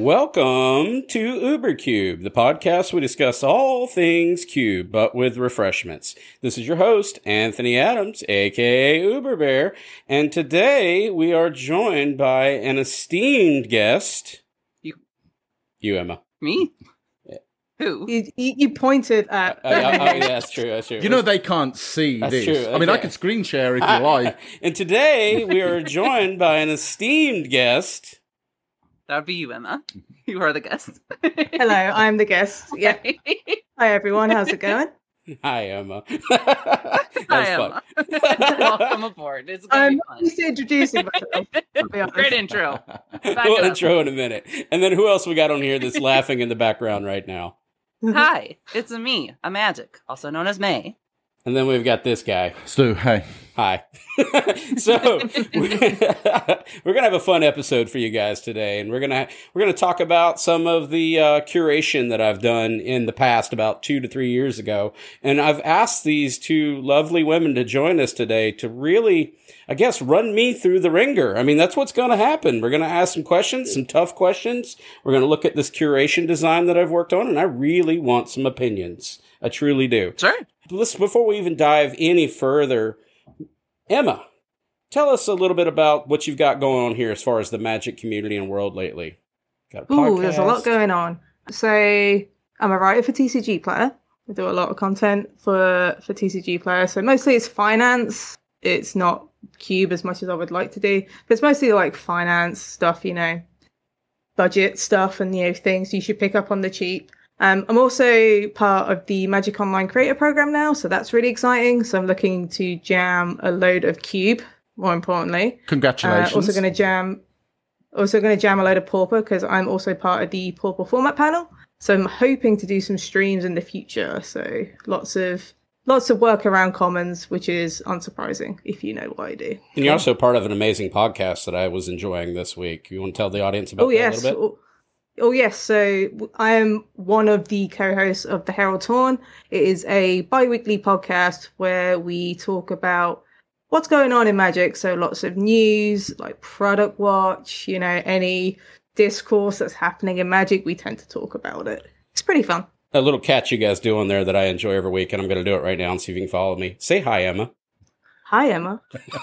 Welcome to UberCube, the podcast we discuss all things Cube, but with refreshments. This is your host, Anthony Adams, aka Uber Bear, and today we are joined by an esteemed guest. You, Emma. Me? Who? You pointed at... yeah, that's true. You know they can't see this. True. I mean, I can screen share if you like. And today we are joined by an esteemed guest. That would be you, Emma. You are the guest. Hello, I'm the guest. Yeah. Hi, everyone. How's it going? Hi, Emma. Hi, Emma. Welcome aboard. It's going to be fun. I'm just introducing myself. I'll be honest. Great intro. We'll intro in a minute. And then who else we got on here that's laughing in the background right now? Hi, it's me, a magic, also known as May. And then we've got this guy. Stu, hey. Hi. So we're gonna have a fun episode for you guys today, and we're gonna talk about some of the curation that I've done in the past, about 2 to 3 years ago. And I've asked these two lovely women to join us today to really, I guess, run me through the ringer. I mean, that's what's going to happen. We're going to ask some questions, some tough questions. We're going to look at this curation design that I've worked on, and I really want some opinions. I truly do. Sure. Before we even dive any further, Emma, tell us a little bit about what you've got going on here as far as the Magic community and world lately. Got a podcast. Ooh, there's a lot going on. So I'm a writer for TCG Player. I do a lot of content for TCG Player. So mostly it's finance. It's not Cube as much as I would like to do. But it's mostly like finance stuff, budget stuff and, things you should pick up on the cheap. I'm also part of the Magic Online Creator Program now, so that's really exciting. So I'm looking to jam a load of Cube, more importantly. Congratulations. Also going to jam a load of Pauper, because I'm also part of the Pauper format panel. So I'm hoping to do some streams in the future. So lots of work around commons, which is unsurprising if you know what I do. And you're also part of an amazing podcast that I was enjoying this week. You want to tell the audience about that a little bit? Oh, yes. So I am one of the co-hosts of the Herald Torn. It is a bi-weekly podcast where we talk about what's going on in Magic. So lots of news, like product watch, any discourse that's happening in Magic, we tend to talk about it. It's pretty fun. A little catch you guys do on there that I enjoy every week, and I'm going to do it right now and see if you can follow me. Say hi, Emma. Hi, Emma.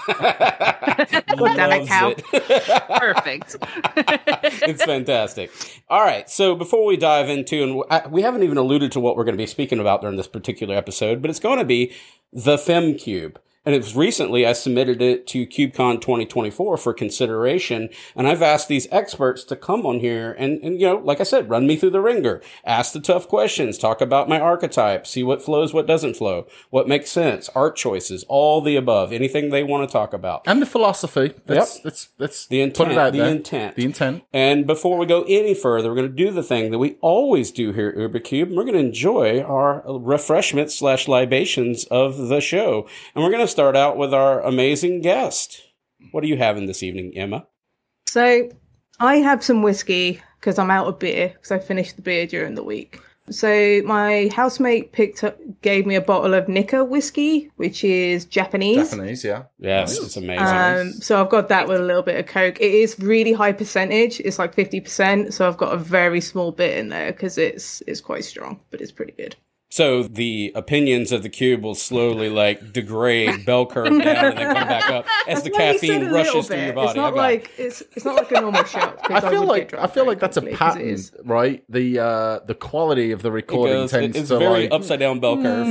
Damn it, cow. Perfect. It's fantastic. All right. So before we dive into, and we haven't even alluded to what we're going to be speaking about during this particular episode, but it's going to be the FemCube. And it was recently I submitted it to KubeCon 2024 for consideration. And I've asked these experts to come on here and like I said, run me through the ringer, ask the tough questions, talk about my archetype, see what flows, what doesn't flow, what makes sense, art choices, all the above, anything they want to talk about. And the philosophy. Let's the intent, put it out the there. intent. The intent. And before we go any further, we're going to do the thing that we always do here at UberCube. We're going to enjoy our refreshments / libations of the show. And we're going to start out with our amazing guest. What are you having this evening, Emma? So I have some whiskey because I'm out of beer because I finished the beer during the week. So my housemate gave me a bottle of Nikka whiskey, which is Japanese. Japanese, yeah. Yes, it's amazing. So I've got that with a little bit of Coke. It is really high percentage. It's like 50%. So I've got a very small bit in there because it's quite strong, but it's pretty good. So the opinions of the cube will slowly degrade, bell curve down, and then come back up as the caffeine rushes through your body. It's not like a normal shot. I feel like that's a pattern, right? The quality of the recording tends it's to very upside down bell curve.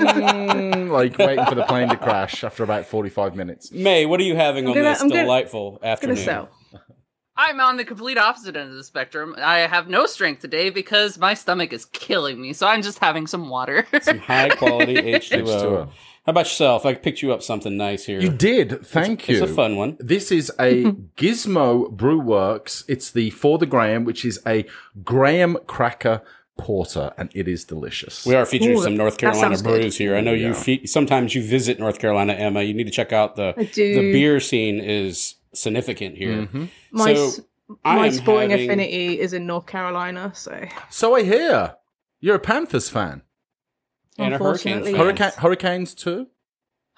Like waiting for the plane to crash after about 45 minutes. May, what are you having on this delightful afternoon? Gonna sell. I'm on the complete opposite end of the spectrum. I have no strength today because my stomach is killing me, so I'm just having some water. Some high-quality H2O. How about yourself? I picked you up something nice here. You did. Thank you. It's a fun one. This is a Gizmo Brewworks. It's the For the Graham, which is a Graham Cracker Porter, and it is delicious. We are featuring some North Carolina brews here. I know Yeah. sometimes you visit North Carolina, Emma. You need to check out the beer scene is significant here. Mm-hmm. My sporting affinity is in North Carolina, so. So I hear you're a Panthers fan. And a Hurricanes Unfortunately, fan. yes. Hurricanes too?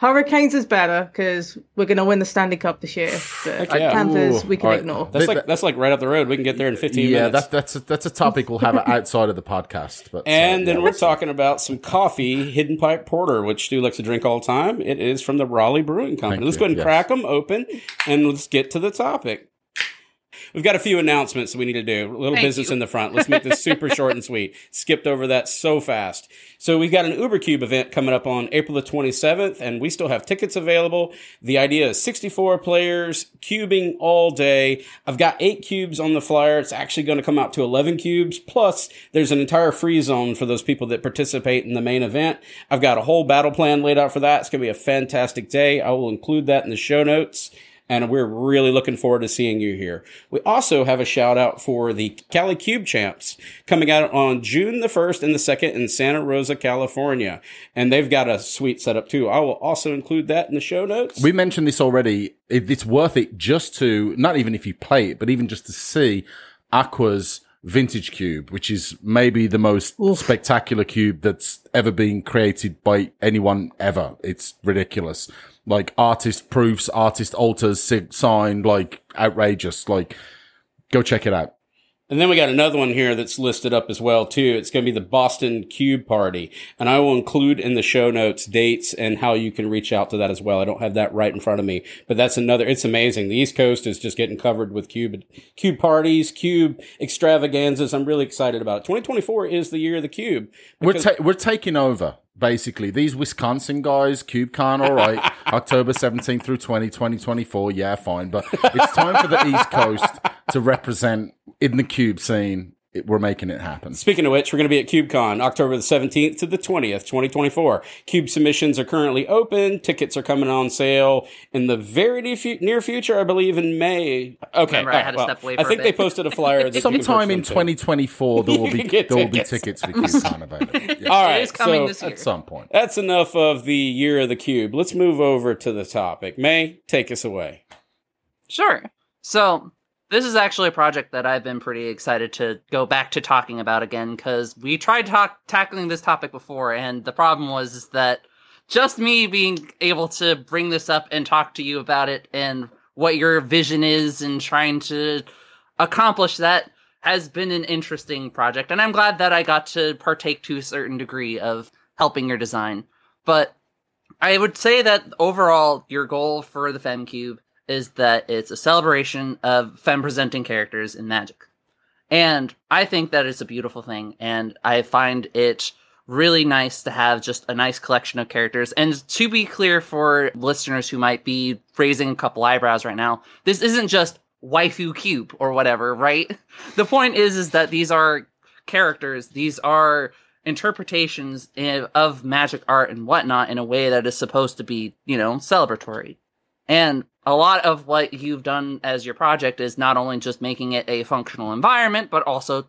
Hurricanes is better because we're going to win the Stanley Cup this year. But Heck yeah. Panthers, Ooh, we can all right. ignore. That's like right up the road. We can get there in 15 Yeah, minutes. that's a topic we'll have outside of the podcast. But And then yeah, we're talking about some coffee, Hidden Pipe Porter, which Stu likes to drink all the time. It is from the Raleigh Brewing Company. Thank Let's you, go ahead and yes. crack them open, and let's get to the topic. We've got a few announcements that we need to do. A little Thank business you. in the front. Let's make this super short and sweet. Skipped over that so fast. So we've got an UberCube event coming up on April the 27th, and we still have tickets available. The idea is 64 players, cubing all day. I've got 8 cubes on the flyer. It's actually going to come out to 11 cubes. Plus, there's an entire free zone for those people that participate in the main event. I've got a whole battle plan laid out for that. It's going to be a fantastic day. I will include that in the show notes. And we're really looking forward to seeing you here. We also have a shout out for the Cali Cube Champs coming out on June the 1st and the 2nd in Santa Rosa, California. And they've got a sweet setup too. I will also include that in the show notes. we mentioned this already. It's worth it just to, not even if you play it, but even just to see Aqua's Vintage Cube, which is maybe the most spectacular cube that's ever been created by anyone ever. It's ridiculous. Like artist proofs, artist alters, signed, like outrageous. Like, go check it out. And then we got another one here that's listed up as well too. It's going to be the Boston Cube Party. And I will include in the show notes dates and how you can reach out to that as well. I don't have that right in front of me, but that's another, it's amazing. The East Coast is just getting covered with cube parties, cube extravaganzas. I'm really excited about it. 2024 is the year of the cube. We're taking over. Basically, these Wisconsin guys, CubeCon, all right, October 17th through 2024, yeah, fine. But it's time for the East Coast to represent in the cube scene. We're making it happen. Speaking of which, we're going to be at CubeCon, October the 17th to the 20th, 2024. Cube submissions are currently open. Tickets are coming on sale in the very near future, I believe in May. Okay. Remember, I had to step away I for a think they bit. posted a flyer. That Sometime in you can purchase them 2024, there will You be can get tickets for CubeCon available. to. Yeah. All It right. is coming So this year. At some point. that's enough of the year of the cube. Let's move over to the topic. May, take us away. Sure. So, this is actually a project that I've been pretty excited to go back to talking about again, because we tried tackling this topic before, and the problem was is that just me being able to bring this up and talk to you about it and what your vision is and trying to accomplish that has been an interesting project. And I'm glad that I got to partake to a certain degree of helping your design. But I would say that overall, your goal for the FemCube is that it's a celebration of femme-presenting characters in Magic. And I think that it's a beautiful thing, and I find it really nice to have just a nice collection of characters. And to be clear for listeners who might be raising a couple eyebrows right now, this isn't just waifu cube or whatever, right? The point is that these are characters, these are interpretations of magic art and whatnot in a way that is supposed to be, celebratory. And a lot of what you've done as your project is not only just making it a functional environment, but also,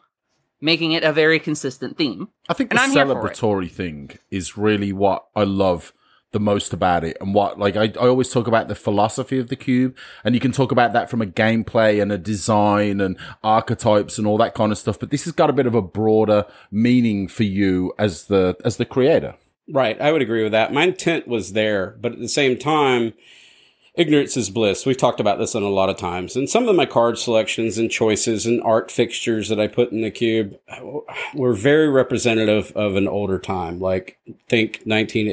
making it a very consistent theme. I think And the I'm here for it. celebratory thing is really what I love the most about it. And what, like, I always talk about the philosophy of the cube, and you can talk about that from a gameplay and a design and archetypes and all that kind of stuff. But this has got a bit of a broader meaning for you as the creator. Right. I would agree with that. My intent was there, but at the same time, ignorance is bliss. We've talked about this on a lot of times. And some of my card selections and choices and art fixtures that I put in the cube were very representative of an older time. Like, think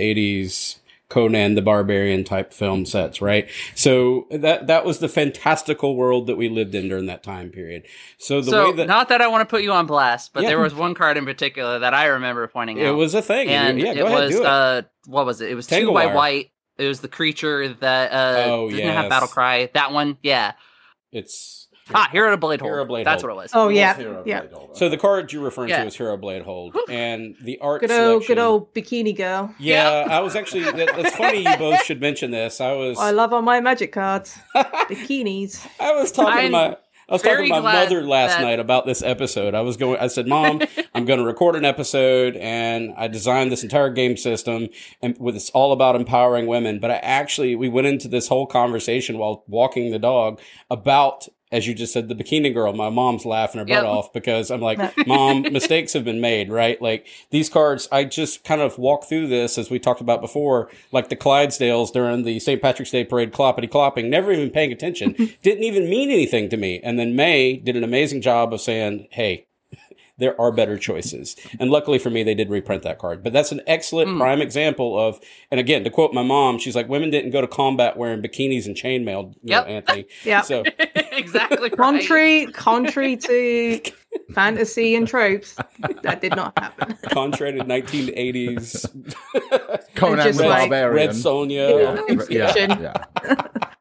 1980s Conan the Barbarian type film sets, right? So that was the fantastical world that we lived in during that time period. So way that not that I want to put you on blast, but Yeah. there was one card in particular that I remember pointing out. it was a thing. and Yeah, it go ahead, was do it. what was it? It was Tangle 2 white Wire. white. It was the creature that didn't have yes. battle cry. That one, yeah. It's Hero to Blade Hold. Hero Blade That's Hold. what it was. Oh yeah, yeah. So the card you're referring Yeah. to is Hero Blade Hold, and the art Good selection. old bikini girl. Yeah, I was actually. It's funny you both should mention this. I I love all my magic cards. Bikinis. I was talking to I'm my. I was talking very to my glad mother last that- night about this episode. I said, Mom, I'm going to record an episode, and I designed this entire game system, and it's all about empowering women. But we went into this whole conversation while walking the dog about as you just said, the bikini girl, my mom's laughing her butt off because I'm like, Mom, mistakes have been made, right? Like these cards, I just kind of walk through this as we talked about before, like the Clydesdales during the St. Patrick's Day parade, cloppity clopping, never even paying attention, didn't even mean anything to me. And then May did an amazing job of saying, hey, there are better choices. And luckily for me, they did reprint that card. But that's an excellent prime example of, and again, to quote my mom, she's like, women didn't go to combat wearing bikinis and chainmail, you know, Anthony. Yeah. So Exactly right. Contrary to fantasy and tropes, that did not happen. contrary to 1980s Conan just the like- Barbarian. Red Sonja. Yeah.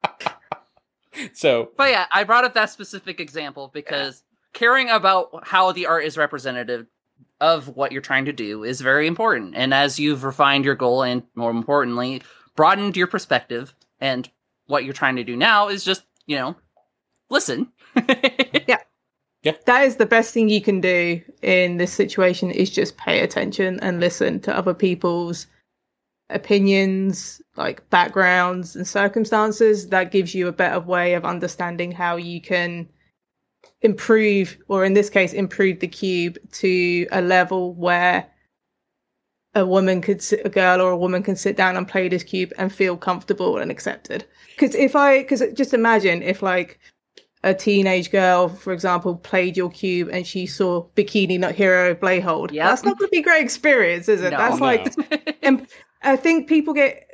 So But yeah, I brought up that specific example because caring about how the art is representative of what you're trying to do is very important. And as you've refined your goal and, more importantly, broadened your perspective, and what you're trying to do now is just, you know, listen. That is the best thing you can do in this situation, is just pay attention and listen to other people's opinions, like backgrounds and circumstances. That gives you a better way of understanding how you can improve, or in this case, improve the cube to a level where a girl or a woman can sit down and play this cube and feel comfortable and accepted. Because just imagine if like a teenage girl, for example, played your cube and she saw Bikini Not Hero Blayhold. Yep. That's not going to be a great experience, is it? No. That's like, and I think people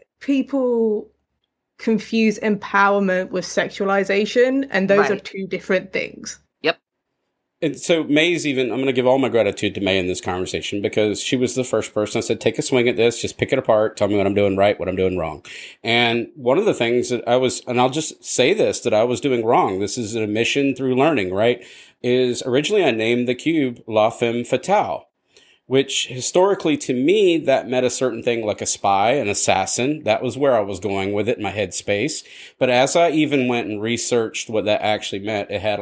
confuse empowerment with sexualization, and those are Right. two different things. And so May's even, I'm going to give all my gratitude to May in this conversation because she was the first person. I said, take a swing at this, just pick it apart, tell me what I'm doing right, what I'm doing wrong. And one of the things that and I'll just say this, that I was doing wrong, this is an admission through learning, right, is originally I named the cube La Femme Fatale, which historically to me, that meant a certain thing like a spy, an assassin. That was where I was going with it in my head space. But as I even went and researched what that actually meant, it was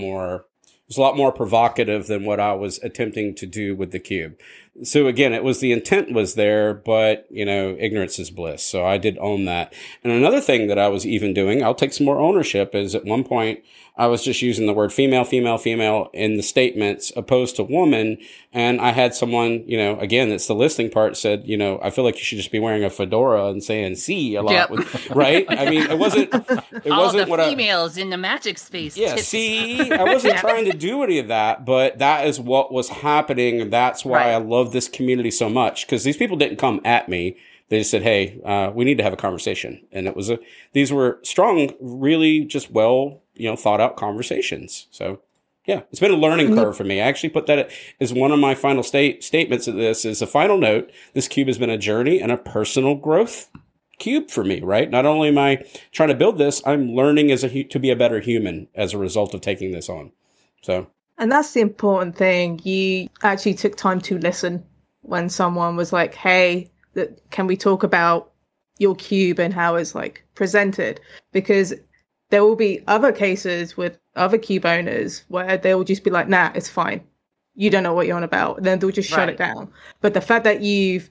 a lot more provocative than what I was attempting to do with the cube. So again, the intent was there, but ignorance is bliss. So I did own that. And another thing that I was even doing, I'll take some more ownership, is at one point I was just using the word female, female, female in the statements opposed to woman. And I had someone, again, it's the listing part, said, I feel like you should just be wearing a fedora and saying "see" a lot, right? I mean, it wasn't All the females in the magic space. Yeah, tips. see, I wasn't trying to do any of that, but that is what was happening. And that's why I love this community so much, because these people didn't come at me. They just said, hey, we need to have a conversation. And these were strong, really just well, thought out conversations. So yeah, it's been a learning curve for me. I actually put that as one of my final statements of this is a final note. This cube has been a journey and a personal growth cube for me, right? Not only am I trying to build this, I'm learning to be a better human as a result of taking this on. So. And that's the important thing. You actually took time to listen when someone was like, hey, can we talk about your cube and how it's like presented? Because there will be other cases with other cube owners where they will just be like, nah, it's fine. You don't know what you're on about. And then they'll just shut it down. But the fact that you've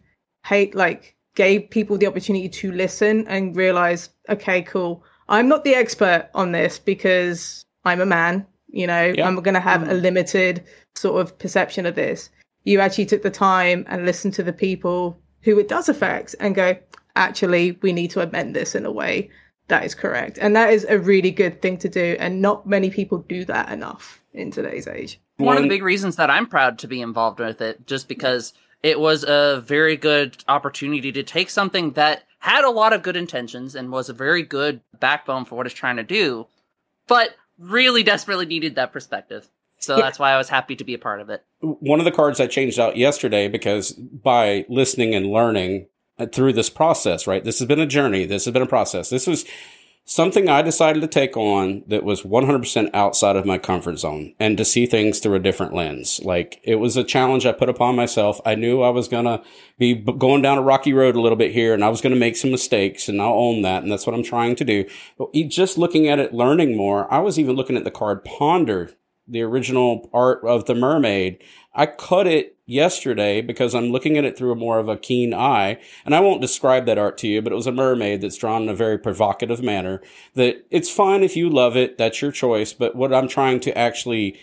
gave people the opportunity to listen and realize, okay, cool. I'm not the expert on this because I'm a man. I'm going to have a limited sort of perception of this. You actually took the time and listened to the people who it does affect and go, actually, we need to amend this in a way that is correct. And that is a really good thing to do. And not many people do that enough in today's age. One of the big reasons that I'm proud to be involved with it, just because it was a very good opportunity to take something that had a lot of good intentions and was a very good backbone for what it's trying to do, but really desperately needed that perspective. So that's why I was happy to be a part of it. One of the cards I changed out yesterday, because by listening and learning through this process, right? This has been a journey. This has been a process. This was something I decided to take on that was 100% outside of my comfort zone and to see things through a different lens. Like, it was a challenge I put upon myself. I knew I was going to be going down a rocky road a little bit here, and I was going to make some mistakes, and I'll own that. And that's what I'm trying to do. But just looking at it, learning more, I was even looking at the card Ponder the original art of the mermaid, I cut it yesterday because I'm looking at it through more of a keen eye. And I won't describe that art to you, but it was a mermaid that's drawn in a very provocative manner. That it's fine if you love it, that's your choice. But what I'm trying to actually,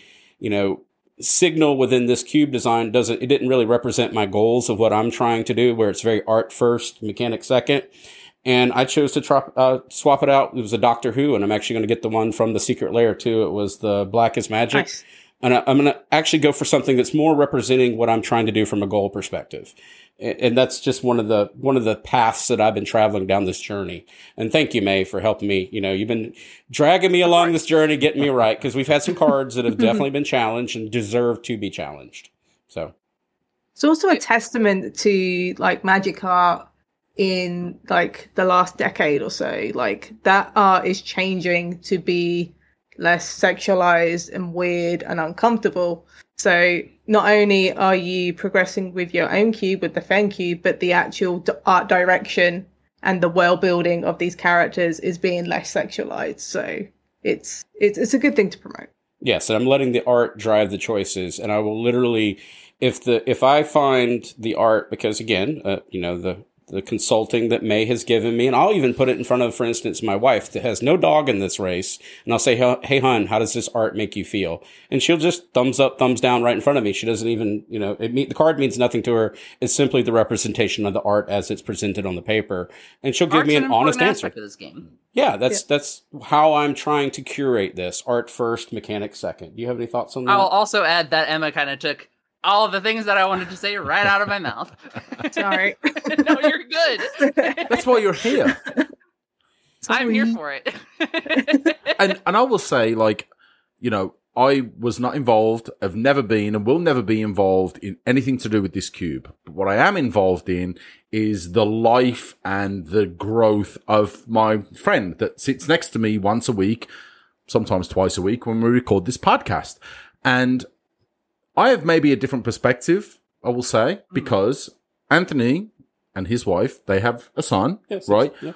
signal within this cube design it didn't really represent my goals of what I'm trying to do, where it's very art first, mechanic second. And I chose to swap it out. It was a Doctor Who, and I'm actually going to get the one from the Secret Lair too. It was the Black is Magic. Nice. And I'm going to actually go for something that's more representing what I'm trying to do from a goal perspective. And that's just one of the paths that I've been traveling down this journey. And thank you, May, for helping me. You've been dragging me along this journey, getting me right, because we've had some cards that have definitely been challenged and deserve to be challenged. So it's also a testament to like magic art in like the last decade or so. Like that art is changing to be less sexualized and weird and uncomfortable. So not only are you progressing with your own cube, with the Fen cube, but the actual art direction and the world building of these characters is being less sexualized. So it's a good thing to promote. Yes, and I'm letting the art drive the choices, and I will literally, if I find the art, because again, the consulting that May has given me, and I'll even put it in front of, for instance, my wife that has no dog in this race, and I'll say, hey, hon, how does this art make you feel? And she'll just thumbs up, thumbs down right in front of me. She doesn't even, the card means nothing to her. It's simply the representation of the art as it's presented on the paper. And she'll give me an honest answer. Of this game. Yeah, that's how I'm trying to curate this. Art first, mechanics second. Do you have any thoughts on that? I'll also add that Emma kind of took all of the things that I wanted to say right out of my mouth. Sorry. No, you're good. That's why you're here. I'm here for it. and I will say, I was not involved, have never been, and will never be involved in anything to do with this cube. But what I am involved in is the life and the growth of my friend that sits next to me once a week, sometimes twice a week when we record this podcast. And I have maybe a different perspective, I will say, because Anthony and his wife, they have a son, right? Yeah.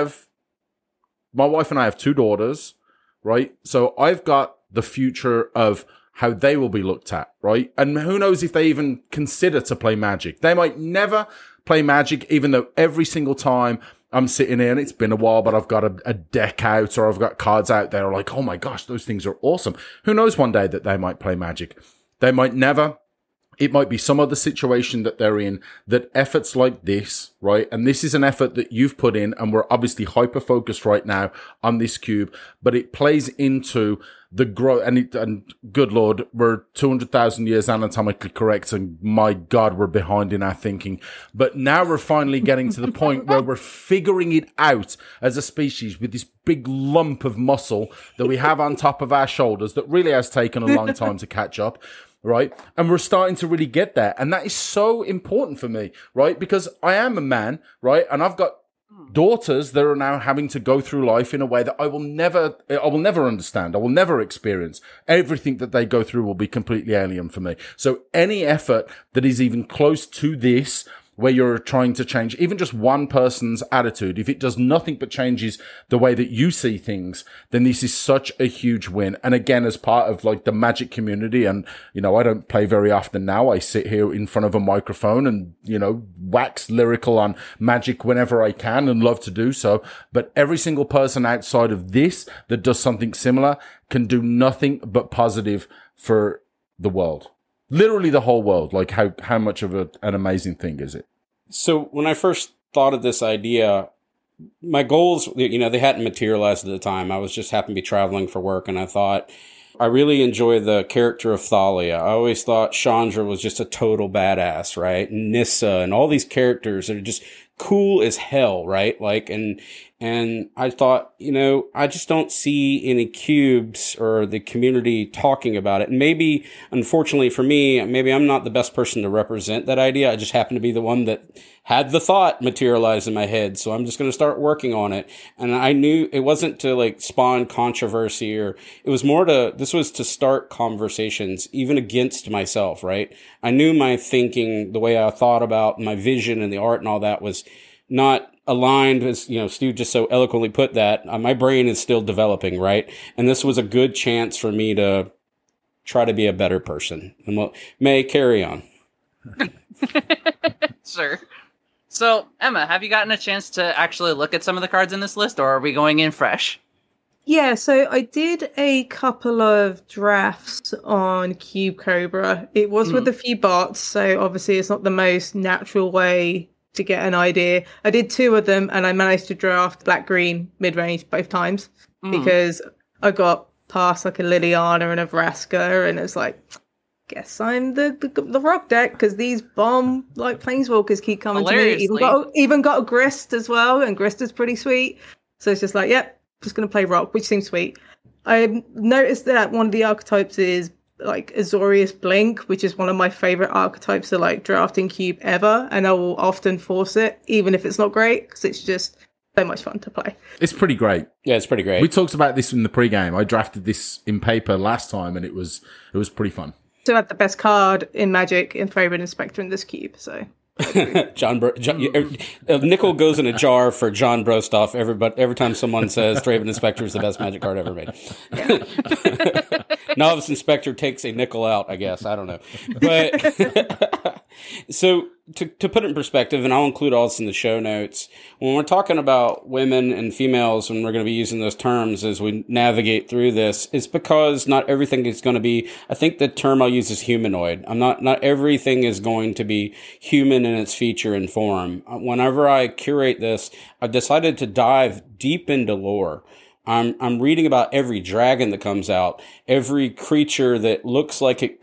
My wife and I have 2 daughters, right? So I've got the future of how they will be looked at, right? And who knows if they even consider to play Magic. They might never play Magic, even though every single time I'm sitting here and it's been a while, but I've got a deck out or I've got cards out there like, oh my gosh, those things are awesome. Who knows one day that they might play Magic. They might never. It might be some other situation that they're in, that efforts like this, right? And this is an effort that you've put in, and we're obviously hyper-focused right now on this cube, but it plays into the growth, and good Lord, we're 200,000 years anatomically correct, and my God, we're behind in our thinking. But now we're finally getting to the point where we're figuring it out as a species with this big lump of muscle that we have on top of our shoulders that really has taken a long time to catch up. Right. And we're starting to really get there. And that is so important for me, right? Because I am a man, right? And I've got daughters that are now having to go through life in a way that I will never understand. I will never experience. Everything that they go through will be completely alien for me. So any effort that is even close to this, where you're trying to change even just one person's attitude, if it does nothing but changes the way that you see things, then this is such a huge win. And again, as part of like the Magic community, and, I don't play very often now. I sit here in front of a microphone and, wax lyrical on Magic whenever I can and love to do so. But every single person outside of this that does something similar can do nothing but positive for the world. Literally the whole world. Like how much of an amazing thing is it? So when I first thought of this idea, my goals, they hadn't materialized at the time. I was just happened to be traveling for work, and I thought, I really enjoy the character of Thalia. I always thought Chandra was just a total badass, right? Nissa and all these characters that are just cool as hell, right? Like, and I thought, I just don't see any cubes or the community talking about it. And maybe, unfortunately for me, maybe I'm not the best person to represent that idea. I just happen to be the one that had the thought materialize in my head. So I'm just going to start working on it. And I knew it wasn't to like spawn controversy, or it was more this was to start conversations even against myself, right? I knew my thinking, the way I thought about my vision and the art and all that was not aligned, as Stu just so eloquently put that. My brain is still developing, right? And this was a good chance for me to try to be a better person. And may carry on. Sure. So, Emma, have you gotten a chance to actually look at some of the cards in this list, or are we going in fresh? Yeah, so I did a couple of drafts on Cube Cobra. It was with a few bots, so obviously it's not the most natural way to get an idea. I did 2 of them, and I managed to draft black-green mid-range both times because I got past like a Liliana and a Vraska, and it's like, guess I'm the rock deck because these bomb like planeswalkers keep coming to me. Even got a Grist as well, and Grist is pretty sweet. So it's just like, yep. Just going to play rock, which seems sweet. I noticed that one of the archetypes is like Azorius Blink, which is one of my favorite archetypes to like drafting cube ever, and I will often force it, even if it's not great, because it's just so much fun to play. It's pretty great. Yeah, it's pretty great. We talked about this in the pregame. I drafted this in paper last time, and it was pretty fun. So I had the best card in Magic in Favorite Inspector in this cube, so... Nickel goes in a jar for John Brostoff every time someone says Thraben Inspector is the best Magic card ever made. Novice Inspector takes a nickel out, I guess. I don't know. But so to put it in perspective, and I'll include all this in the show notes, when we're talking about women and females, and we're going to be using those terms as we navigate through this, it's because not everything is going to be, I think the term I'll use is humanoid. Not everything is going to be human in its feature and form. Whenever I curate this, I've decided to dive deep into lore. I'm reading about every dragon that comes out, every creature that looks like it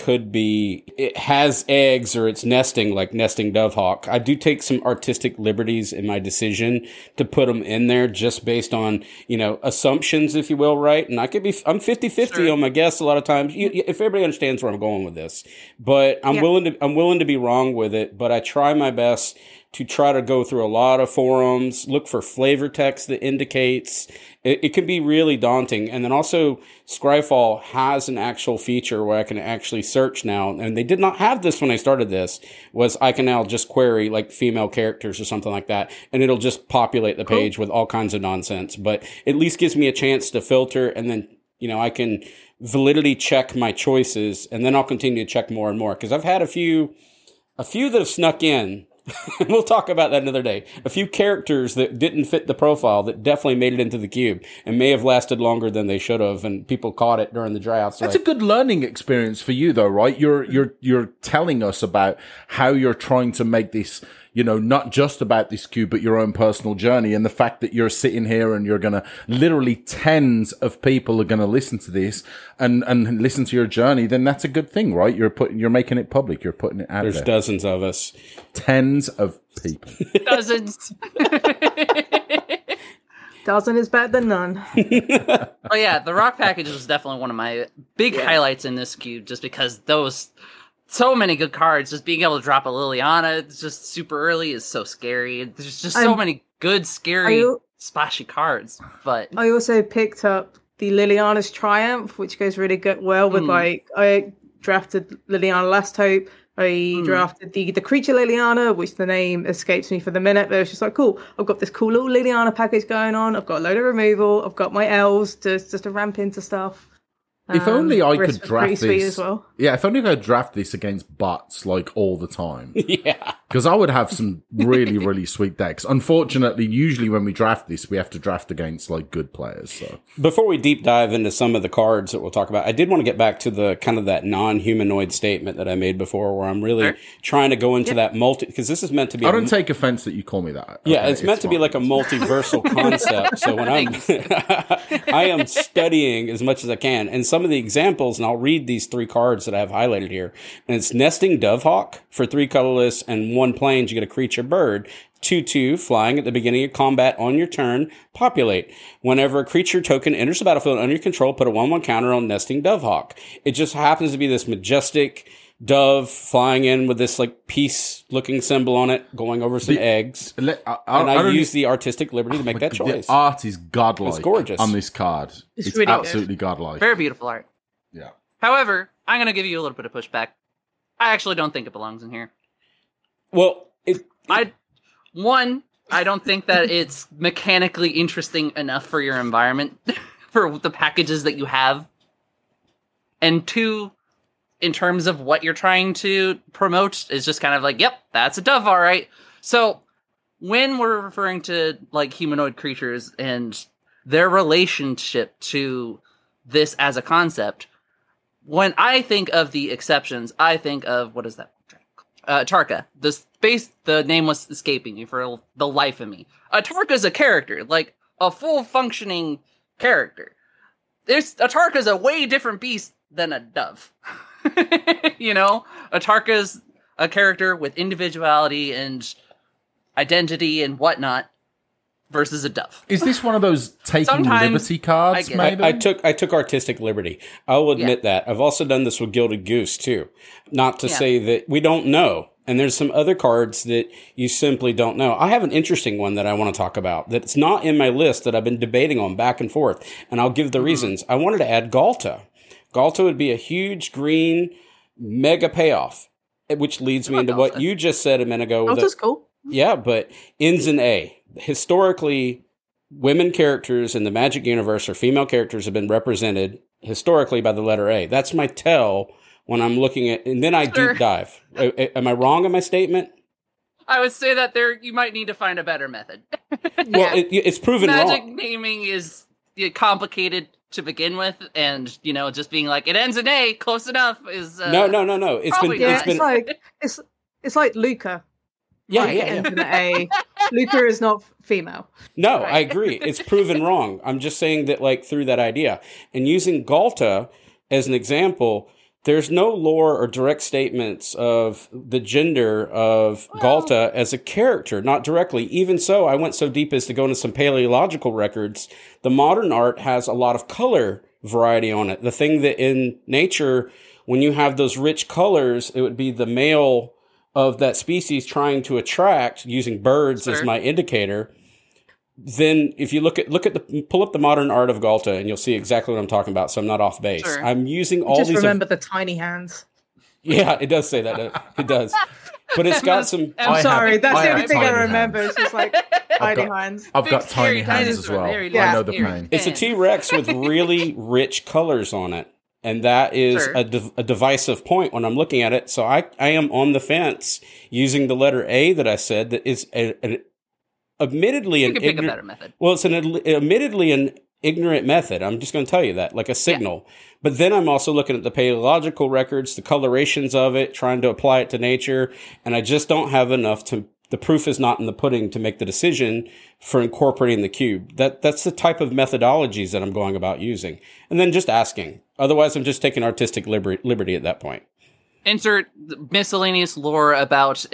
has eggs or it's nesting, like nesting dovehawk. I do take some artistic liberties in my decision to put them in there just based on, assumptions, if you will, right? And I'm 50-50 on my guess a lot of times, if everybody understands where I'm going with this. But I'm willing to be wrong with it, but I try my best to try to go through a lot of forums, look for flavor text that indicates. It can be really daunting. And then also, Scryfall has an actual feature where I can actually search now, and they did not have this when I started this, was I can now just query like female characters or something like that, and it'll just populate the page with all kinds of nonsense. But at least gives me a chance to filter, and then, I can validity check my choices, and then I'll continue to check more and more. Because I've had a few that have snuck in. We'll talk about that another day. A few characters that didn't fit the profile that definitely made it into the cube and may have lasted longer than they should have, and people caught it during the drafts. That's a good learning experience for you, though, right? You're telling us about how you're trying to make this, not just about this cube, but your own personal journey, and the fact that you're sitting here and you're gonna literally tens of people are gonna listen to this and listen to your journey. Then that's a good thing, right? You're making it public. You're putting it out there. There's dozens of us. Tens of people. Dozens. Dozen is better than none. Oh yeah, the rock package was definitely one of my big highlights in this cube, just because so many good cards. Just being able to drop a Liliana, it's just super early, is so scary. There's just so many good, scary, splashy cards. But I also picked up the Liliana's Triumph, which goes really well with I drafted Liliana Last Hope. I drafted the creature Liliana, which the name escapes me for the minute, but it was just like, cool, I've got this cool little Liliana package going on. I've got a load of removal. I've got my elves just to ramp into stuff. If only I could draft this. As well. Yeah, if only I could draft this against bots like all the time. Yeah. Because I would have some really, really sweet decks. Unfortunately, usually when we draft this, we have to draft against like good players. So before we deep dive into some of the cards that we'll talk about, I did want to get back to the kind of that non-humanoid statement that I made before, where I'm really trying to go into that because this is meant to be. I don't take offense that you call me that. Yeah, okay, it's meant to be like a multiversal concept. So when I am studying as much as I can, and some of the examples, and I'll read these 3 cards that I have highlighted here. And it's Nesting Dovehawk for 3 colorless and 1 plains. You get a creature bird. 2/2, flying at the beginning of combat on your turn. Populate. Whenever a creature token enters the battlefield under your control, put a 1/1 counter on Nesting Dovehawk. It just happens to be this majestic dove flying in with this like peace looking symbol on it, going over some eggs. I use the artistic liberty to make that choice. The art is godlike. It's gorgeous on this card. It's really absolutely godlike. Very beautiful art. Yeah. However, I'm going to give you a little bit of pushback. I actually don't think it belongs in here. Well, I don't think that it's mechanically interesting enough for your environment, for the packages that you have. And 2, in terms of what you're trying to promote, is just kind of like, yep, that's a dove, all right. So when we're referring to like humanoid creatures and their relationship to this as a concept, when I think of the exceptions, I think of, what is that? Tarka. The name was escaping me for the life of me. Tarka's a character, like a full functioning character. Tarka's a way different beast than a dove. You know? Tarka's a character with individuality and identity and whatnot versus a dove. Is this one of those taking liberty cards, maybe? I took artistic liberty. I will admit that. I've also done this with Gilded Goose, too. Not to say that we don't know. And there's some other cards that you simply don't know. I have an interesting one that I want to talk about that's not in my list that I've been debating on back and forth. And I'll give the reasons. I wanted to add Galta. Galta would be a huge green mega payoff, which leads me into what you just said a minute ago. Galta's cool. Yeah, but ends in A. Historically, women characters in the Magic universe or female characters have been represented historically by the letter A. That's my tell when I'm looking at, and then I deep dive. Am I wrong in my statement? I would say that you might need to find a better method. Well, it's proven Magic wrong. naming is complicated to begin with, and just being like it ends in A, close enough is no. It's like Luca. Yeah. Ends in A. Luca is not female. No, right. I agree. It's proven wrong. I'm just saying that, like, through that idea and using Galta as an example. There's no lore or direct statements of the gender of Galta as a character, not directly. Even so, I went so deep as to go into some paleological records. The modern art has a lot of color variety on it. The thing that in nature, when you have those rich colors, it would be the male of that species trying to attract, using birds as my indicator. Then if you pull up the modern art of Galta and you'll see exactly what I'm talking about. So I'm not off base. Sure. I'm using all these. Just remember the tiny hands. Yeah, it does say that. It does. But it's got some. I'm sorry. That's the only thing I remember. It's just like tiny hands. I've got tiny hands as well. I know the pain. It's a T-Rex with really rich colors on it. And that is a divisive point when I'm looking at it. So I am on the fence using the letter A that I said that is admittedly you can pick a better method. Well, it's admittedly an ignorant method. I'm just going to tell you that, like a signal. Yeah. But then I'm also looking at the paleological records, the colorations of it, trying to apply it to nature, and I just don't have enough to. The proof is not in the pudding to make the decision for incorporating the cube. That's the type of methodologies that I'm going about using, and then just asking. Otherwise, I'm just taking artistic liberty at that point. Insert miscellaneous lore about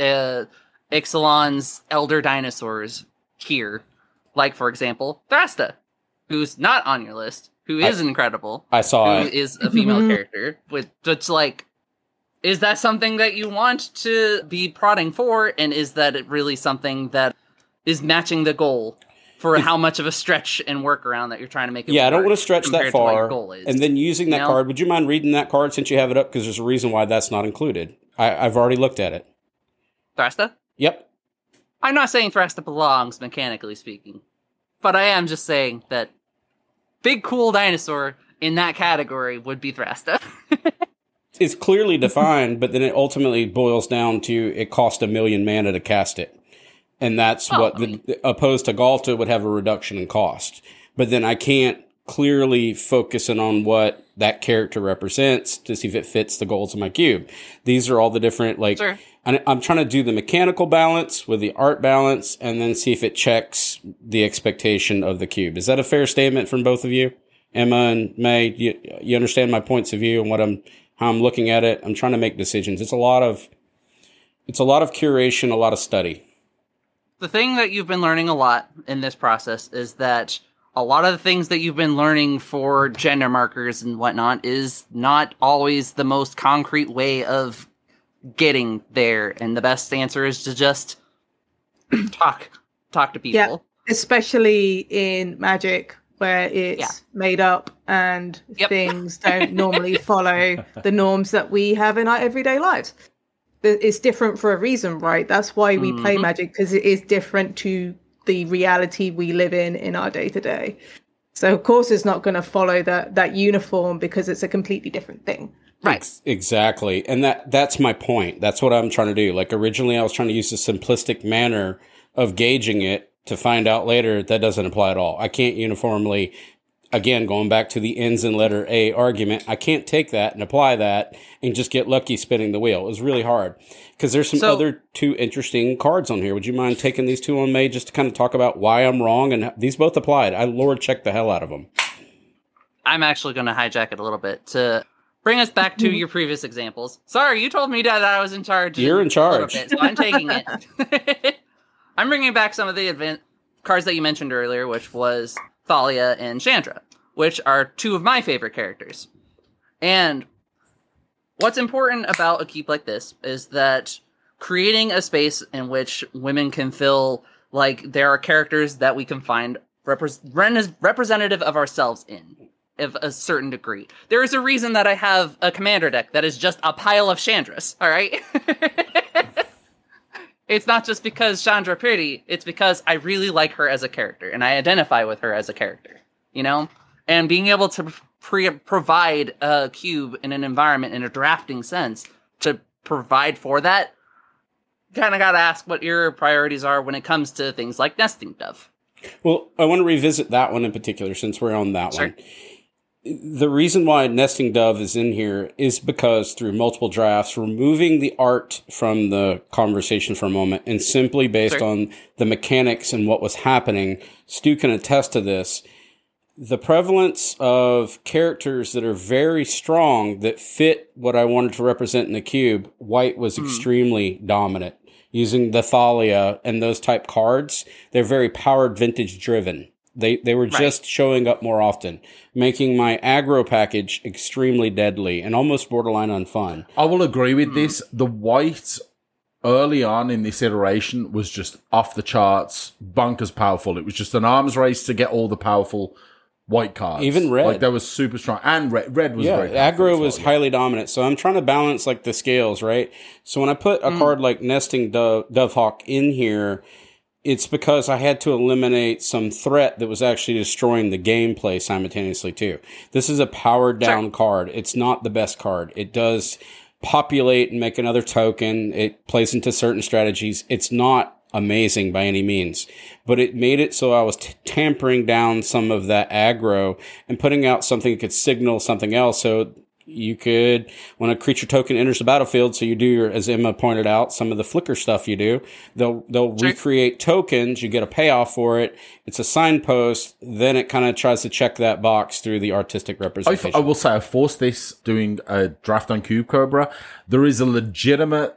Ixalan's elder dinosaurs here. Like, for example, Thrasta, who's not on your list, who is incredible. I saw who is a female character. It's like, is that something that you want to be prodding for? And is that really something that is matching the goal for how much of a stretch and workaround that you're trying to make it? Yeah, I don't want to stretch that far. Goal is. And then using that card, would you mind reading that card since you have it up? Because there's a reason why that's not included. I've already looked at it. Thrasta? Yep. I'm not saying Thrasta belongs, mechanically speaking. But I am just saying that big cool dinosaur in that category would be Thrasta. It's clearly defined, but then it ultimately boils down to it cost 1 million mana to cast it. And that's opposed to Galta would have a reduction in cost. But then I can't clearly focus in on what that character represents to see if it fits the goals of my cube. These are all the different, I'm trying to do the mechanical balance with the art balance and then see if it checks the expectation of the cube. Is that a fair statement from both of you? Emma and May, you understand my points of view and how I'm looking at it? I'm trying to make decisions. It's a lot of curation, a lot of study. The thing that you've been learning a lot in this process is that a lot of the things that you've been learning for gender markers and whatnot is not always the most concrete way of getting there. And the best answer is to just talk to people. Yeah, especially in Magic, where it's made up and things don't normally follow the norms that we have in our everyday lives. It's different for a reason, right? That's why we play Magic, because it is different to the reality we live in our day-to-day. So, of course, it's not going to follow that uniform because it's a completely different thing. Right. Exactly. And that's my point. That's what I'm trying to do. Like originally I was trying to use a simplistic manner of gauging it to find out later that doesn't apply at all. I can't uniformly, again, going back to the ends in letter A argument, I can't take that and apply that and just get lucky spinning the wheel. It was really hard because there's some other two interesting cards on here. Would you mind taking these two on, May, just to kind of talk about why I'm wrong? And these both applied. I Lord checked the hell out of them. I'm actually going to hijack it a little bit to bring us back to your previous examples. Sorry, you told me that I was in charge. You're in charge. A little bit, so I'm taking it. I'm bringing back some of the cards that you mentioned earlier, which was Thalia and Chandra, which are two of my favorite characters. And what's important about a cube like this is that creating a space in which women can feel like there are characters that we can find representative of ourselves in. Of a certain degree. There is a reason that I have a commander deck that is just a pile of Chandras, alright? It's not just because Chandra pretty, it's because I really like her as a character, and I identify with her as a character, you know? And being able to provide a cube in an environment in a drafting sense to provide for that, kind of gotta ask what your priorities are when it comes to things like Nesting Dove. Well, I want to revisit that one in particular since we're on that one. The reason why Nesting Dove is in here is because through multiple drafts, removing the art from the conversation for a moment and simply based on the mechanics and what was happening, Stu can attest to this. The prevalence of characters that are very strong that fit what I wanted to represent in the cube, white was extremely dominant. Using the Thalia and those type cards, they're very powered vintage driven. They were just showing up more often, making my aggro package extremely deadly and almost borderline unfun. I will agree with this. The white early on in this iteration was just off the charts, bonkers powerful. It was just an arms race to get all the powerful white cards. Even red. Like, that was super strong. And red was very powerful. Aggro was highly dominant. So I'm trying to balance like the scales, right? So when I put a card like Nesting Dovehawk in here, it's because I had to eliminate some threat that was actually destroying the gameplay simultaneously too. This is a powered down card. It's not the best card. It does populate and make another token. It plays into certain strategies. It's not amazing by any means, but it made it so I was tampering down some of that aggro and putting out something that could signal something else. So you could, when a creature token enters the battlefield, so you do your, as Emma pointed out, some of the flicker stuff you do, they'll recreate tokens, you get a payoff for it, it's a signpost, then it kind of tries to check that box through the artistic representation. I will say I forced this doing a draft on Cube Cobra. There is a legitimate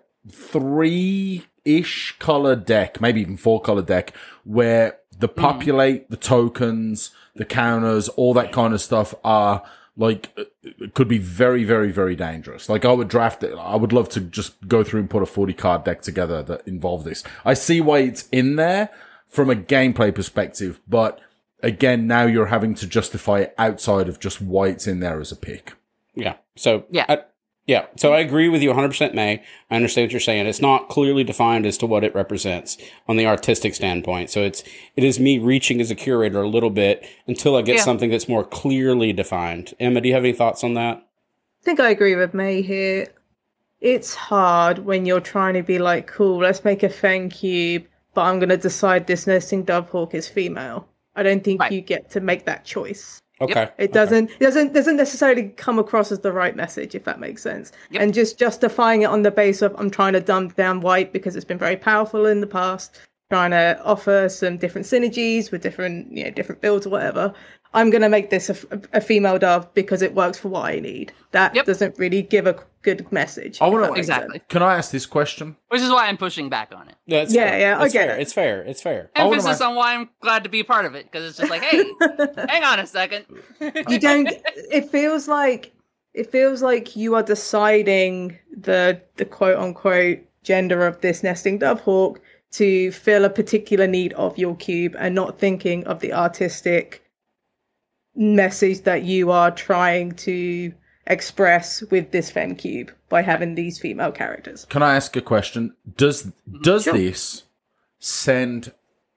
3-ish color deck, maybe even 4 color deck, where the populate, the tokens, the counters, all that kind of stuff are like, it could be very, very, very dangerous. Like, I would draft it. I would love to just go through and put a 40 card deck together that involved this. I see why it's in there from a gameplay perspective, but again, now you're having to justify it outside of just why it's in there as a pick. Yeah. So, So I agree with you 100%, May. I understand what you're saying. It's not clearly defined as to what it represents on the artistic standpoint. So it is me reaching as a curator a little bit until I get something that's more clearly defined. Emma, do you have any thoughts on that? I think I agree with May here. It's hard when you're trying to be like, cool, let's make a Feng cube, but I'm going to decide this Nesting Dovehawk is female. I don't think you get to make that choice. Okay. It doesn't necessarily come across as the right message, if that makes sense. And just justifying it on the base of I'm trying to dumb down white because it's been very powerful in the past, trying to offer some different synergies with different builds or whatever. I'm going to make this a female dove because it works for what I need. That doesn't really give a good message. Exactly. Can I ask this question? Which is why I'm pushing back on it. I get it. It's fair. It's fair. Emphasis on why I'm glad to be part of it, because it's just like, hey, hang on a second. You don't. It feels like you are deciding the quote unquote gender of this Nesting Dovehawk to fill a particular need of your cube, and not thinking of the artistic message that you are trying to express with this Fem cube by having these female characters. Can I ask a question? Does this send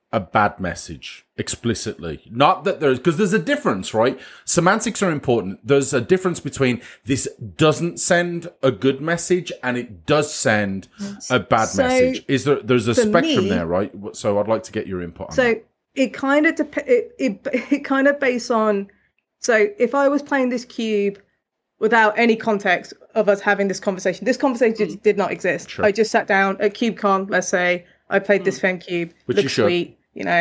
a bad message explicitly. Not that because there's a difference, right? Semantics are important. There's a difference between this doesn't send a good message and it does send a bad message. There's a spectrum there, right? So I'd like to get your input on that. It kind of it kind of based on. So if I was playing this cube without any context of us having this conversation did not exist. Sure. I just sat down at CubeCon, let's say. I played this Fem cube. Which looks sweet,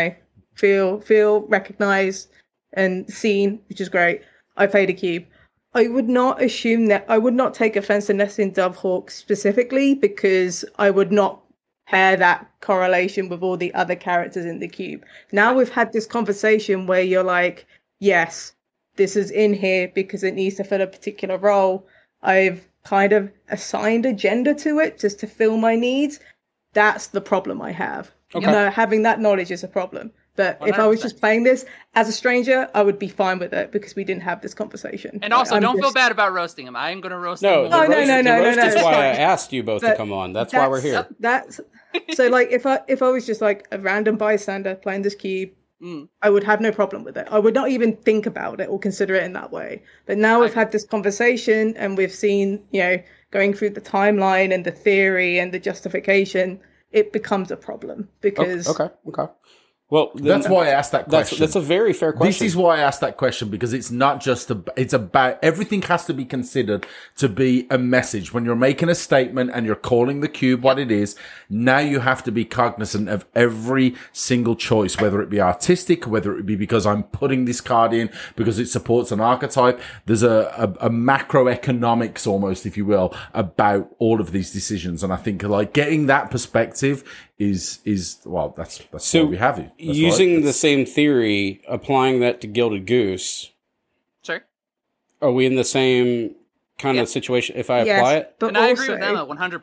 feel recognized and seen, which is great. I played a cube. I would not assume that I would not take offense to Nessun Dovehawk specifically because I would not pair that correlation with all the other characters in the cube. Now we've had this conversation where you're like, yes, this is in here because it needs to fill a particular role. I've kind of assigned a gender to it just to fill my needs. That's the problem I have. Okay. Having that knowledge is a problem. But 100%. If I was just playing this as a stranger, I would be fine with it because we didn't have this conversation. And also, don't feel bad about roasting him. I am going to roast him. No. That's why I asked you both to come on. That's why we're here. So, like, if I was just like a random bystander playing this cube, I would have no problem with it. I would not even think about it or consider it in that way. But now we've had this conversation and we've seen, going through the timeline and the theory and the justification, it becomes a problem because... Okay. Well, that's why I asked that question. That's a very fair question. This is why I asked that question because it's not just it's about everything has to be considered to be a message. When you're making a statement and you're calling the cube what it is, now you have to be cognizant of every single choice, whether it be artistic, whether it be because I'm putting this card in because it supports an archetype. There's a macroeconomics almost, if you will, about all of these decisions. And I think like getting that perspective is that's so why we have you. That's using the same theory, applying that to Gilded Goose. Sure. Are we in the same kind of situation if I apply it? But I agree with Emma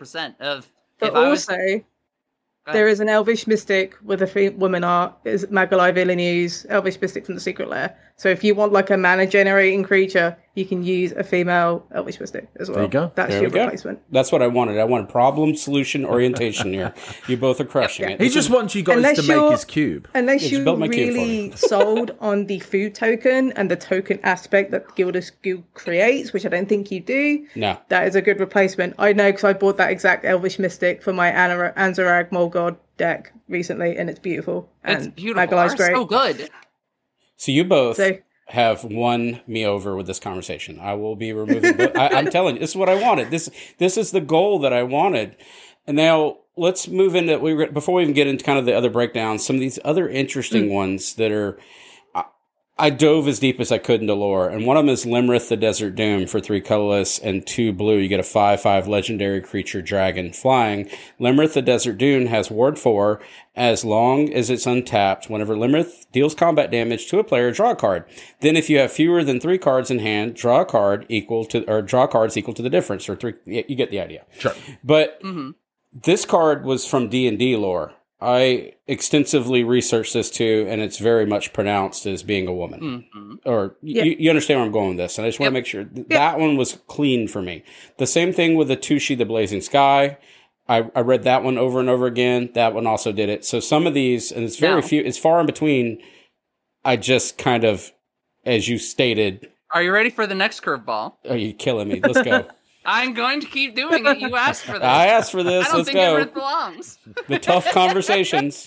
100%. There is an Elvish Mystic with a woman art. Is Magalai Villeneuve's Elvish Mystic from the Secret Lair. So if you want like a mana generating creature, you can use a female Elvish Mystic as well. There you go. That's your replacement. That's what I wanted. I wanted problem solution orientation here. You both are crushing it. He just wants you guys to make his cube. Unless you're really sold on the food token and the token aspect that Gilded Goose creates, which I don't think you do. No. That is a good replacement. I know because I bought that exact Elvish Mystic for my Anzarag Molgod deck recently, and it's beautiful. It's and beautiful. Magalai's great. So good. So you both have won me over with this conversation. I will be removing. I'm telling you, this is what I wanted. This is the goal that I wanted. And now let's move into before we even get into kind of the other breakdowns. Some of these other interesting ones that are. I dove as deep as I could into lore, and one of them is Limrith the Desert Doom for 3 colorless and 2 blue. You get a 5/5 legendary creature dragon flying. Limrith the Desert Doom has ward 4 as long as it's untapped. Whenever Limrith deals combat damage to a player, draw a card. Then if you have fewer than 3 cards in hand, draw a card draw cards equal to the difference, or 3. You get the idea. Sure. But this card was from D&D lore. I extensively researched this too, and it's very much pronounced as being a woman. Or you understand where I'm going with this, and I just want to make sure that one was clean for me. The same thing with the Tushi the Blazing Sky. I read that one over and over again. That one also did it. So some of these, and it's very few, it's far in between. I just kind of, as you stated. Are you ready for the next curveball? Are you killing me? Let's go. I'm going to keep doing it. You asked for this. I asked for this. I don't Let's think go. Emrith belongs. The tough conversations.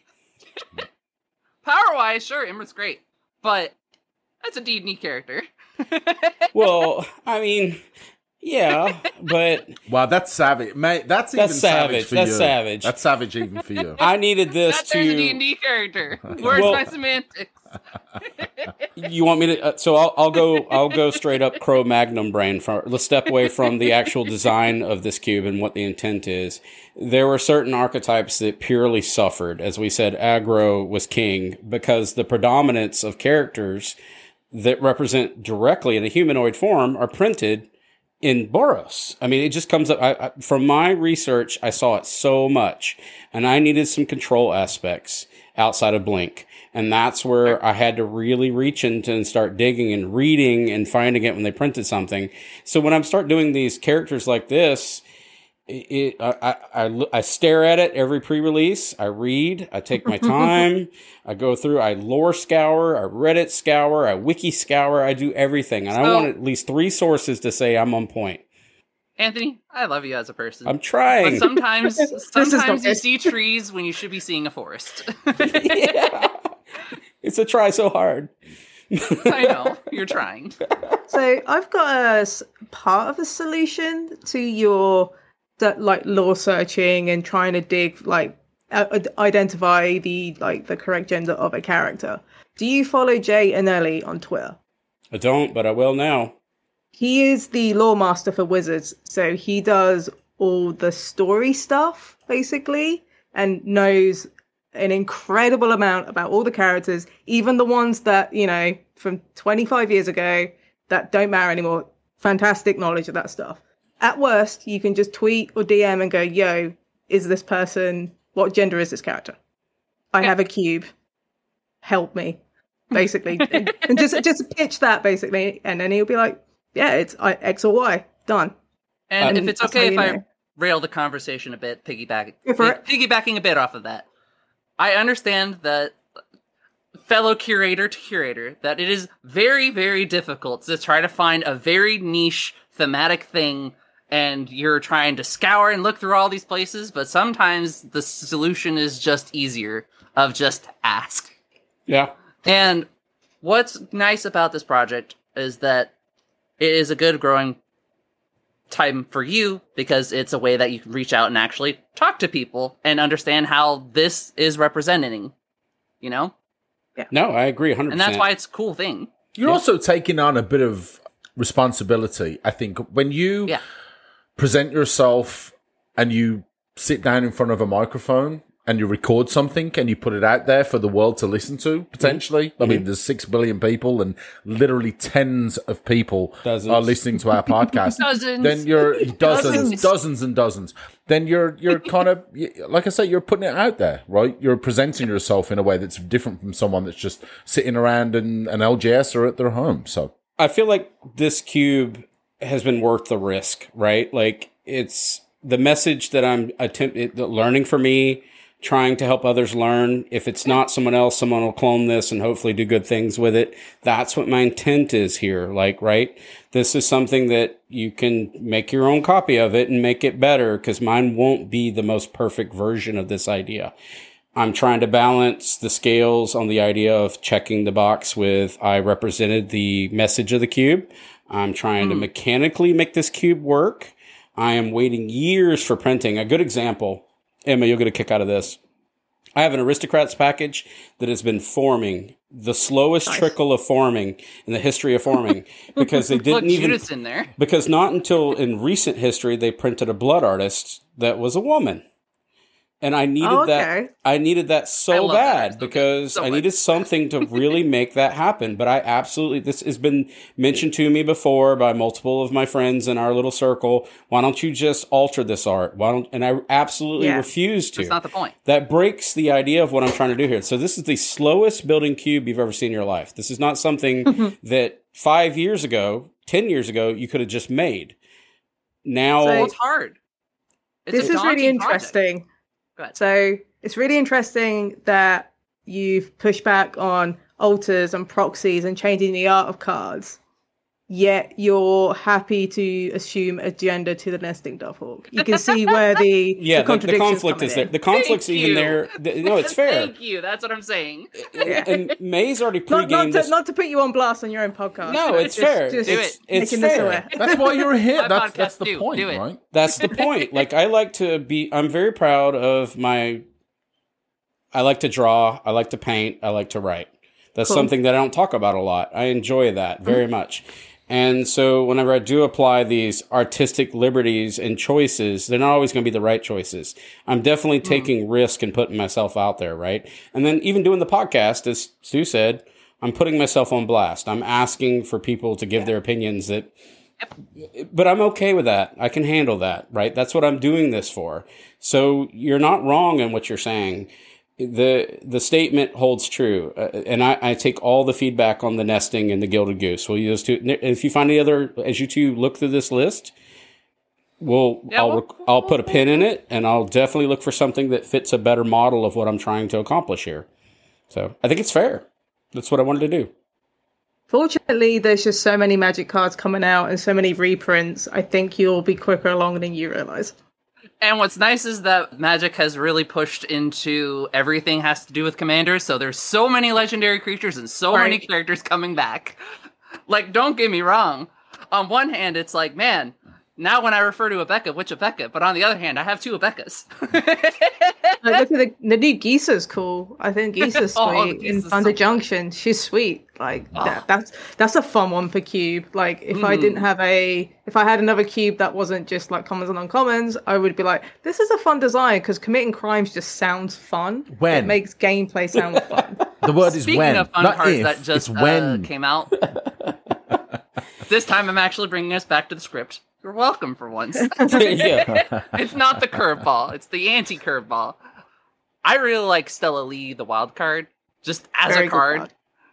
Power-wise, sure, Imrith's great. But that's a D&D character. Well, I mean, yeah, but... Wow, that's savage. Mate, that's even savage for you. That's savage. That's savage even for you. I needed this That's a D&D character. Where's my semantics? You want me to? So I'll go straight up Cro-Magnon brain. Let's step away from the actual design of this cube and what the intent is. There were certain archetypes that purely suffered. As we said, aggro was king because the predominance of characters that represent directly in a humanoid form are printed in Boros. I mean, it just comes up. From my research, I saw it so much, and I needed some control aspects outside of Blink. And that's where I had to really reach into and start digging and reading and finding it when they printed something. So when I start doing these characters like this, I stare at it every pre-release. I read. I take my time. I go through. I lore scour. I Reddit scour. I wiki scour. I do everything, and I want at least 3 sources to say I'm on point. Anthony, I love you as a person. I'm trying. But sometimes you see trees when you should be seeing a forest. Yeah. It's a try so hard. I know you're trying. So I've got a part of a solution to your like lore searching and trying to dig identify the correct gender of a character. Do you follow Jay Anelli on Twitter? I don't, but I will now. He is the lore master for Wizards, so he does all the story stuff basically and knows an incredible amount about all the characters, even the ones that, from 25 years ago that don't matter anymore. Fantastic knowledge of that stuff. At worst, you can just tweet or DM and go, yo, is this person, what gender is this character? I have a cube. Help me, basically. and just pitch that, basically. And then he'll be like, yeah, it's X or Y. Done. And if it's okay if I rail the conversation a bit, piggybacking a bit off of that. I understand that, fellow curator to curator, that it is very, very difficult to try to find a very niche thematic thing, and you're trying to scour and look through all these places, but sometimes the solution is just easier of just ask. Yeah. And what's nice about this project is that it is a good growing time for you, because it's a way that you can reach out and actually talk to people and understand how this is representing, Yeah. No, I agree 100%. And that's why it's a cool thing. You're also taking on a bit of responsibility, I think, when you present yourself and you sit down in front of a microphone and you record something and you put it out there for the world to listen to, potentially. Mm-hmm. I mean, there's 6 billion people and literally tens of people are listening to our podcast. Then you're dozens and dozens. Then you're kind of, like I say, you're putting it out there, right? You're presenting yourself in a way that's different from someone that's just sitting around in an LGS or at their home. So I feel like this cube has been worth the risk, right? Like, it's the message that I'm learning for me, trying to help others learn. If it's not someone else, someone will clone this and hopefully do good things with it. That's what my intent is here. Like, right? This is something that you can make your own copy of it and make it better, because mine won't be the most perfect version of this idea. I'm trying to balance the scales on the idea of checking the box with I represented the message of the cube. I'm trying to mechanically make this cube work. I am waiting years for printing. A good example, Emma, you'll get a kick out of this. I have an Aristocrats package that has been forming, the slowest trickle of forming in the history of forming, because they didn't even Judith's in there. Because not until in recent history they printed a blood artist that was a woman. And I needed that. I needed that so bad because I needed something to really make that happen. But I absolutely, this has been mentioned to me before by multiple of my friends in our little circle. Why don't you just alter this art? And I absolutely refuse to. That's not the point. That breaks the idea of what I'm trying to do here. So this is the slowest building cube you've ever seen in your life. This is not something that 5 years ago, 10 years ago, you could have just made. Now it's hard. This is really interesting. So it's really interesting that you've pushed back on alters and proxies and changing the art of cards, yet you're happy to assume a gender to the nesting dovehawk. You can see where the the conflict is there. The conflict's even there. No, it's fair. Thank you. That's what I'm saying. And May's already pre-gamed not to put you on blast on your own podcast. No, it's fair. It's fair. That's why you're here. That's the point, right? That's the point. Like, I'm very proud of I like to draw. I like to paint. I like to write. That's something that I don't talk about a lot. I enjoy that very much. And so whenever I do apply these artistic liberties and choices, they're not always going to be the right choices. I'm definitely taking risk and putting myself out there, right? And then even doing the podcast, as Stu said, I'm putting myself on blast. I'm asking for people to give their opinions but I'm okay with that. I can handle that, right? That's what I'm doing this for. So you're not wrong in what you're saying. The statement holds true, and I take all the feedback on the nesting and the gilded goose. We'll use two. If you find any other, as you two look through this list, Well, Yeah, I'll put a pin in it, and I'll definitely look for something that fits a better model of what I'm trying to accomplish here. So I think it's fair. That's what I wanted to do. Fortunately, there's just so many Magic cards coming out and so many reprints. I think you'll be quicker along than you realize. And what's nice is that Magic has really pushed into everything has to do with commanders, so there's so many legendary creatures and so many characters coming back. Like, don't get me wrong. On one hand, it's like, man, now when I refer to Abeka, which Abeka? But on the other hand, I have two Abekas. Like, look at the new Gisa's cool. I think Gisa's sweet in Thunder Junction. She's sweet. Like that's a fun one for cube. Like if I had another cube that wasn't just like commons and uncommons, I would be like, this is a fun design because committing crimes just sounds fun. When it makes gameplay sound fun. The word is Speaking when. of fun not cards if, that just it's when. came out. This time I'm actually bringing us back to the script. You're welcome for once. Yeah. It's not the curveball. It's the anti-curveball. I really like Stella Lee, the wild card, just as Very a good card.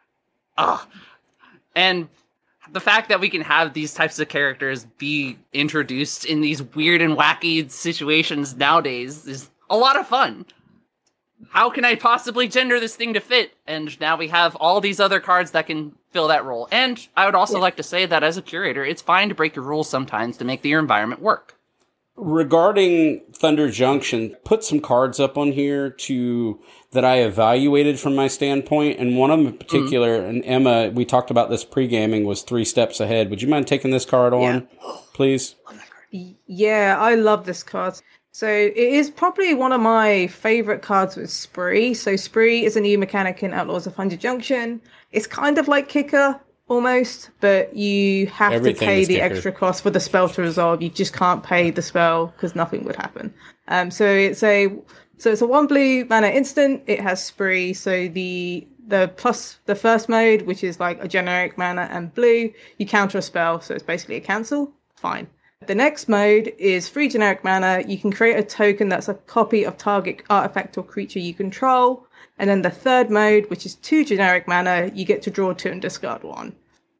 Oh. And the fact that we can have these types of characters be introduced in these weird and wacky situations nowadays is a lot of fun. How can I possibly gender this thing to fit? And now we have all these other cards that can fill that role. And I would also like to say that as a curator, it's fine to break your rules sometimes to make your environment work. Regarding Thunder Junction, put some cards up on here that I evaluated from my standpoint, and one of them in particular, and Emma, we talked about this pre-gaming, was 3 steps ahead. Would you mind taking this card on, please? Yeah, I love this card. So it is probably one of my favorite cards with Spree. So Spree is a new mechanic in Outlaws of Thunder Junction. It's kind of like Kicker, almost, but you have to pay the extra cost for the spell to resolve. You just can't pay the spell because nothing would happen. So it's a 1 blue mana instant. It has Spree. So the plus the first mode, which is like a generic mana and blue, you counter a spell. So it's basically a cancel. Fine. The next mode is 3 generic mana. You can create a token that's a copy of target artifact or creature you control. And then the third mode, which is 2 generic mana, you get to draw 2 and discard 1.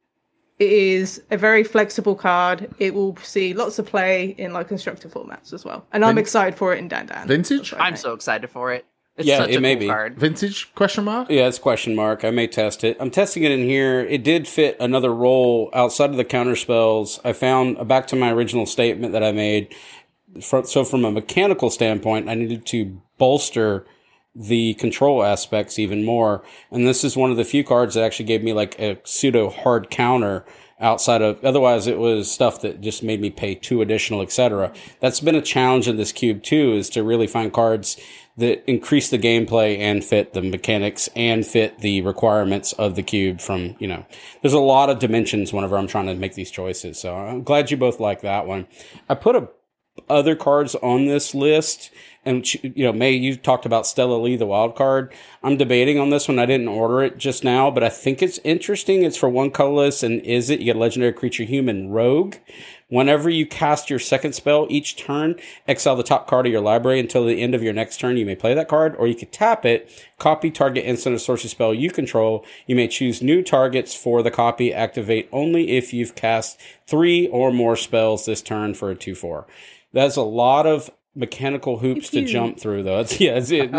It is a very flexible card. It will see lots of play in like constructor formats as well. And I'm excited for it in Dan Dan. Vintage? I'm so excited for it. It's Yeah, such it a may cool be. card. Vintage? Question mark? Yeah, it's question mark. I may test it. I'm testing it in here. It did fit another role outside of the counter spells. I found, back to my original statement that I made, so from a mechanical standpoint, I needed to bolster the control aspects even more. And this is one of the few cards that actually gave me like a pseudo hard counter outside of, otherwise it was stuff that just made me pay 2 additional, etc. That's been a challenge in this cube too, is to really find cards that increase the gameplay and fit the mechanics and fit the requirements of the cube from, there's a lot of dimensions whenever I'm trying to make these choices. So I'm glad you both like that one. I put other cards on this list, and May, you talked about Stella Lee, the wild card. I'm debating on this one. I didn't order it just now, but I think it's interesting. It's for 1 colorless, and you get a legendary creature human rogue. Whenever you cast your second spell each turn, exile the top card of your library until the end of your next turn. You may play that card, or you could tap it, copy target instant or sorcery spell you control. You may choose new targets for the copy. Activate only if you've cast 3 or more spells this turn for a 2/4. That's a lot of mechanical hoops to jump through, though. Emma just did.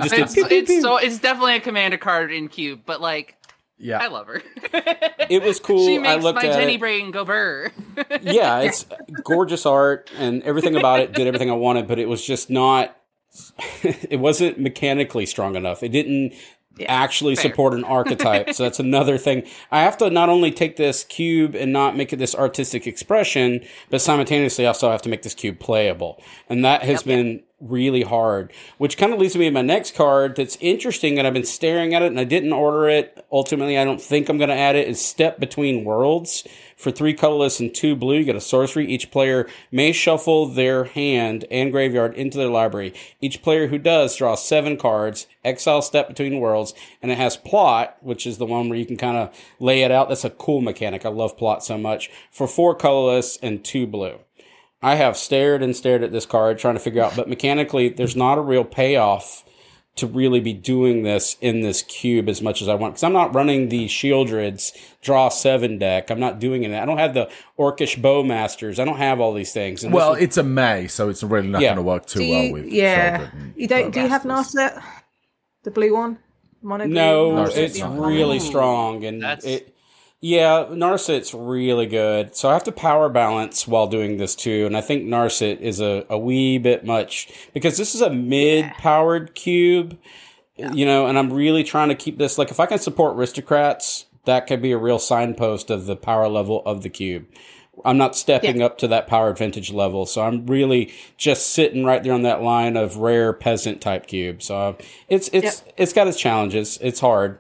It's definitely a commander card in cube, but like, yeah, I love her. It was cool. She makes I looked my at Jenny it. brain go burr. Yeah, it's gorgeous art, and everything about it did everything I wanted, but it was just not. It wasn't mechanically strong enough. It didn't actually support an archetype. So that's another thing. I have to not only take this cube and not make it this artistic expression, but simultaneously also have to make this cube playable. And that has been really hard, which kind of leads me to my next card that's interesting, and I've been staring at it and I didn't order it. Ultimately, I don't think I'm going to add it. Is Step Between Worlds. For 3 colorless and 2 blue, you get a sorcery. Each player may shuffle their hand and graveyard into their library. Each player who does draws 7 cards, exile Step Between Worlds, and it has Plot, which is the one where you can kind of lay it out. That's a cool mechanic. I love Plot so much. For 4 colorless and 2 blue. I have stared and stared at this card trying to figure out, but mechanically, there's not a real payoff to really be doing this in this cube as much as I want. Because I'm not running the Shieldred's Draw 7 deck. I'm not doing it. I don't have the Orcish Bowmasters. I don't have all these things. And well, it's a May, so it's really not going to work too well with Shieldred. You don't? Do you have Narset? The blue one? Mono blue? No, it's really strong. And Narset's really good. So I have to power balance while doing this too. And I think Narset is a wee bit much because this is a mid-powered cube, you know, and I'm really trying to keep this. Like, if I can support Aristocrats, that could be a real signpost of the power level of the cube. I'm not stepping up to that powered vintage level. So I'm really just sitting right there on that line of rare peasant type cube. So it's got its challenges. It's hard.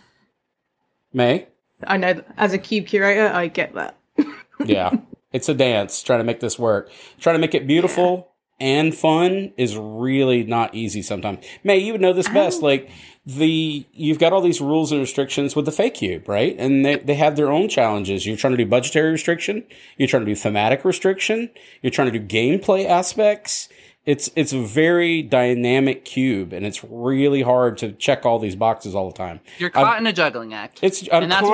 May? I know, as a cube curator, I get that. Yeah, it's a dance trying to make this work. Trying to make it beautiful and fun is really not easy sometimes. May, you would know this best. Like, you've got all these rules and restrictions with the fake cube, right? And they have their own challenges. You're trying to do budgetary restriction. You're trying to do thematic restriction. You're trying to do gameplay aspects. It's a very dynamic cube, and it's really hard to check all these boxes all the time. You're caught in a juggling act. That's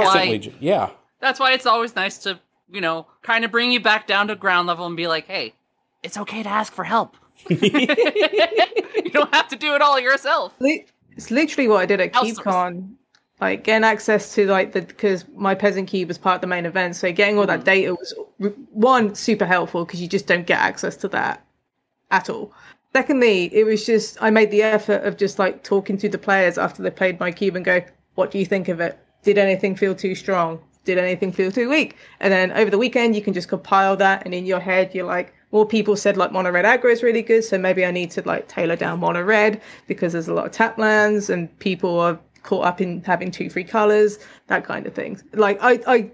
why it's always nice to, you know, kind of bring you back down to ground level and be like, hey, it's okay to ask for help. You don't have to do it all yourself. It's literally what I did at CubeCon. Like, getting access to, like, because my peasant cube was part of the main event, so getting all that data was, one, super helpful, because you just don't get access to that at all. Secondly, it was just, I made the effort of just like talking to the players after they played my cube and go, what do you think of it? Did anything feel too strong? Did anything feel too weak? And then over the weekend, you can just compile that. And in your head, you're like, more people said like mono red aggro is really good. So maybe I need to like tailor down mono red because there's a lot of tap lands and people are caught up in having 2-3 colors, that kind of thing. Like I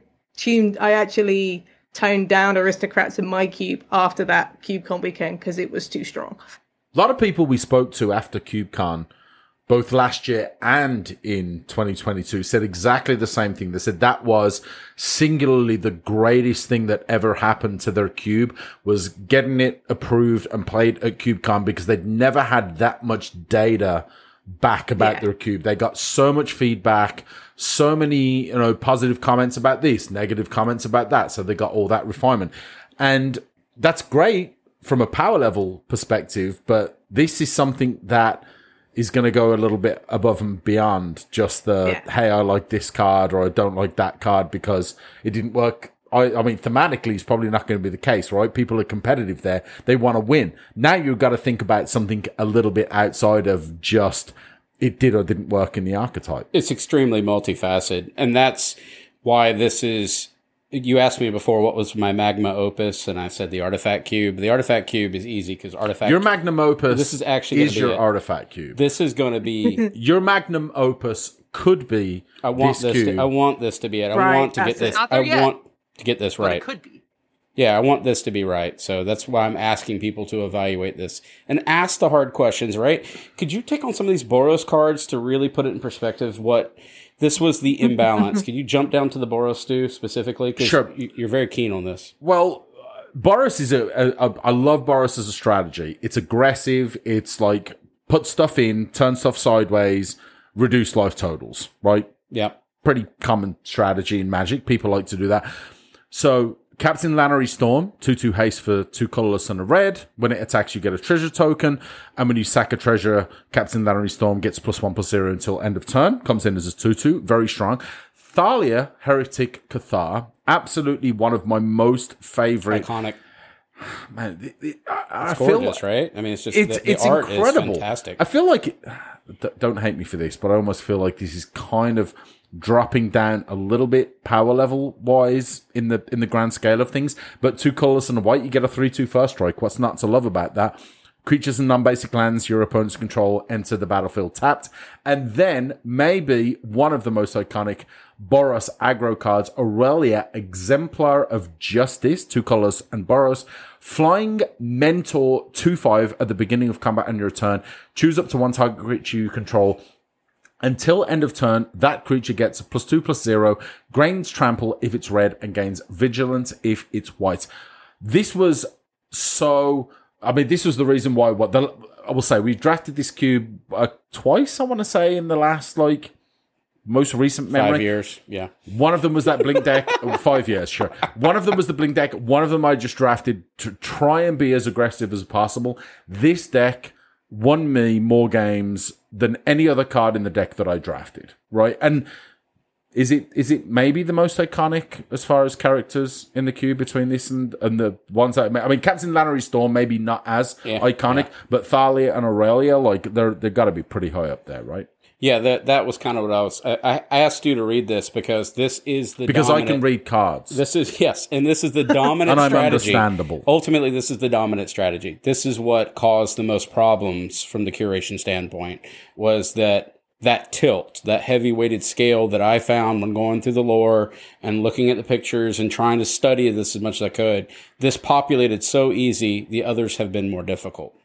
actually toned down Aristocrats in my cube after that CubeCon weekend because it was too strong. A lot of people we spoke to after CubeCon, both last year and in 2022, said exactly the same thing. They said that was singularly the greatest thing that ever happened to their cube, was getting it approved and played at CubeCon, because they'd never had that much data back about their cube. They got so much feedback, so many, you know, positive comments about this, negative comments about that. So they got all that refinement. And that's great from a power level perspective, but this is something that is going to go a little bit above and beyond just the, hey, I like this card or I don't like that card because it didn't work. I mean, thematically, it's probably not going to be the case, right? People are competitive there. They want to win. Now you've got to think about something a little bit outside of just it did or didn't work in the archetype. It's extremely multifaceted. And that's why this is, you asked me before what was my magma opus, and I said the Artifact Cube. The Artifact Cube is easy because Artifact... Your magnum opus this is actually is your Artifact Cube. This is going to be... Your magnum opus could be I want this cube. I want this to be it. I want to get this. I want to get this right. It could be. Yeah, I want this to be right. So that's why I'm asking people to evaluate this and ask the hard questions, right? Could you take on some of these Boros cards to really put it in perspective what this was the imbalance? Could you jump down to the Boros, Stu, specifically? Sure. You're very keen on this. Well, Boros is I love Boros as a strategy. It's aggressive. It's like put stuff in, turn stuff sideways, reduce life totals, right? Yeah. Pretty common strategy in Magic. People like to do that. So Captain Lannery Storm, 2/2 haste for 2 colorless and a red. When it attacks, you get a treasure token. And when you sack a treasure, Captain Lannery Storm gets +1/+0 until end of turn. Comes in as a 2/2. Very strong. Thalia, Heretic Cathar. Absolutely one of my most favorite. Iconic. Man, it's gorgeous, right? I mean, it's just the art incredible. is fantastic. I feel like, don't hate me for this, but I almost feel like this is kind of dropping down a little bit power level wise in the grand scale of things. But 2 colorless and a white, you get a 3/2 first strike. What's not to love about that? Creatures and non-basic lands your opponent's control enter the battlefield tapped. And then maybe one of the most iconic Boros aggro cards, Aurelia, Exemplar of Justice, 2 colors and Boros. Flying Mentor 2/5 at the beginning of combat on your turn. Choose up to 1 target creature you control. Until end of turn, that creature gets a +2/+0, gains trample if it's red, and gains vigilance if it's white. This was so... I mean, this was the reason why I will say we've drafted this cube twice. I want to say in the last most recent memory. 5 years, yeah. One of them was that Blink deck. 5 years, sure. One of them was the Blink deck. One of them I just drafted to try and be as aggressive as possible. This deck won me more games than any other card in the deck that I drafted, right? And is it maybe the most iconic as far as characters in the cube between this and the ones that I mean, Captain Lannery Storm maybe not as iconic, but Thalia and Aurelia, they've got to be pretty high up there, right? Yeah, that was kind of what I asked you to read this because this is the because dominant, I can read cards. This is and this is the dominant and I'm strategy. Understandable. Ultimately, this is the dominant strategy. This is what caused the most problems from the curation standpoint was that tilt, that heavy weighted scale that I found when going through the lore and looking at the pictures and trying to study this as much as I could. This populated so easy, the others have been more difficult.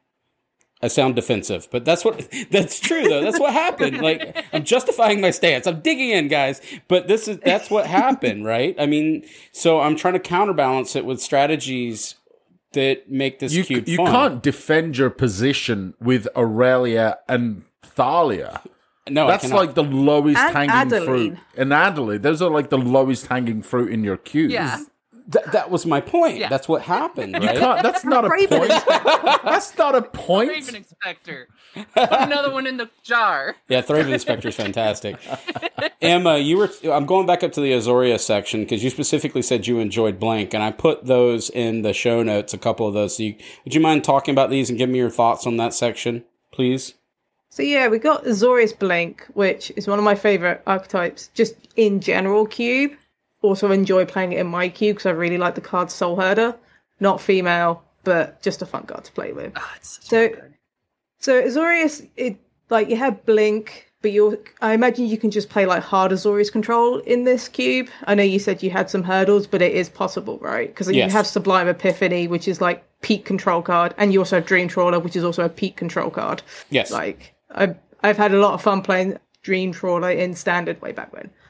I sound defensive, but that's true though. That's what happened. Like, I'm justifying my stance. I'm digging in, guys, but that's what happened, right? I mean, so I'm trying to counterbalance it with strategies that make this cube fun. You can't defend your position with Aurelia and Thalia. No, that's like the lowest hanging Adeline. fruit. And Adelaide, those are like the lowest hanging fruit in your cube. Yeah. That was my point. Yeah. That's what happened, right? That's not a Raven point. That's not a point. Raven Inspector. Put another one in the jar. Yeah, Thraven Inspector is fantastic. Emma, I'm going back up to the Azoria section because you specifically said you enjoyed Blink, and I put those in the show notes, a couple of those. So would you mind talking about these and give me your thoughts on that section, please? So yeah, we got Azorius Blink, which is one of my favorite archetypes, just in general cube. Also enjoy playing it in my cube because I really like the card Soul Herder. Not female, but just a fun card to play with. Oh, it's so good. So Azorius, you have Blink, but I imagine you can just play like hard Azorius control in this cube. I know you said you had some hurdles, but it is possible, right? Because you have Sublime Epiphany, which is like peak control card, and you also have Dream Trawler, which is also a peak control card. Yes. Like I've had a lot of fun playing Dream Trawler in Standard way back when.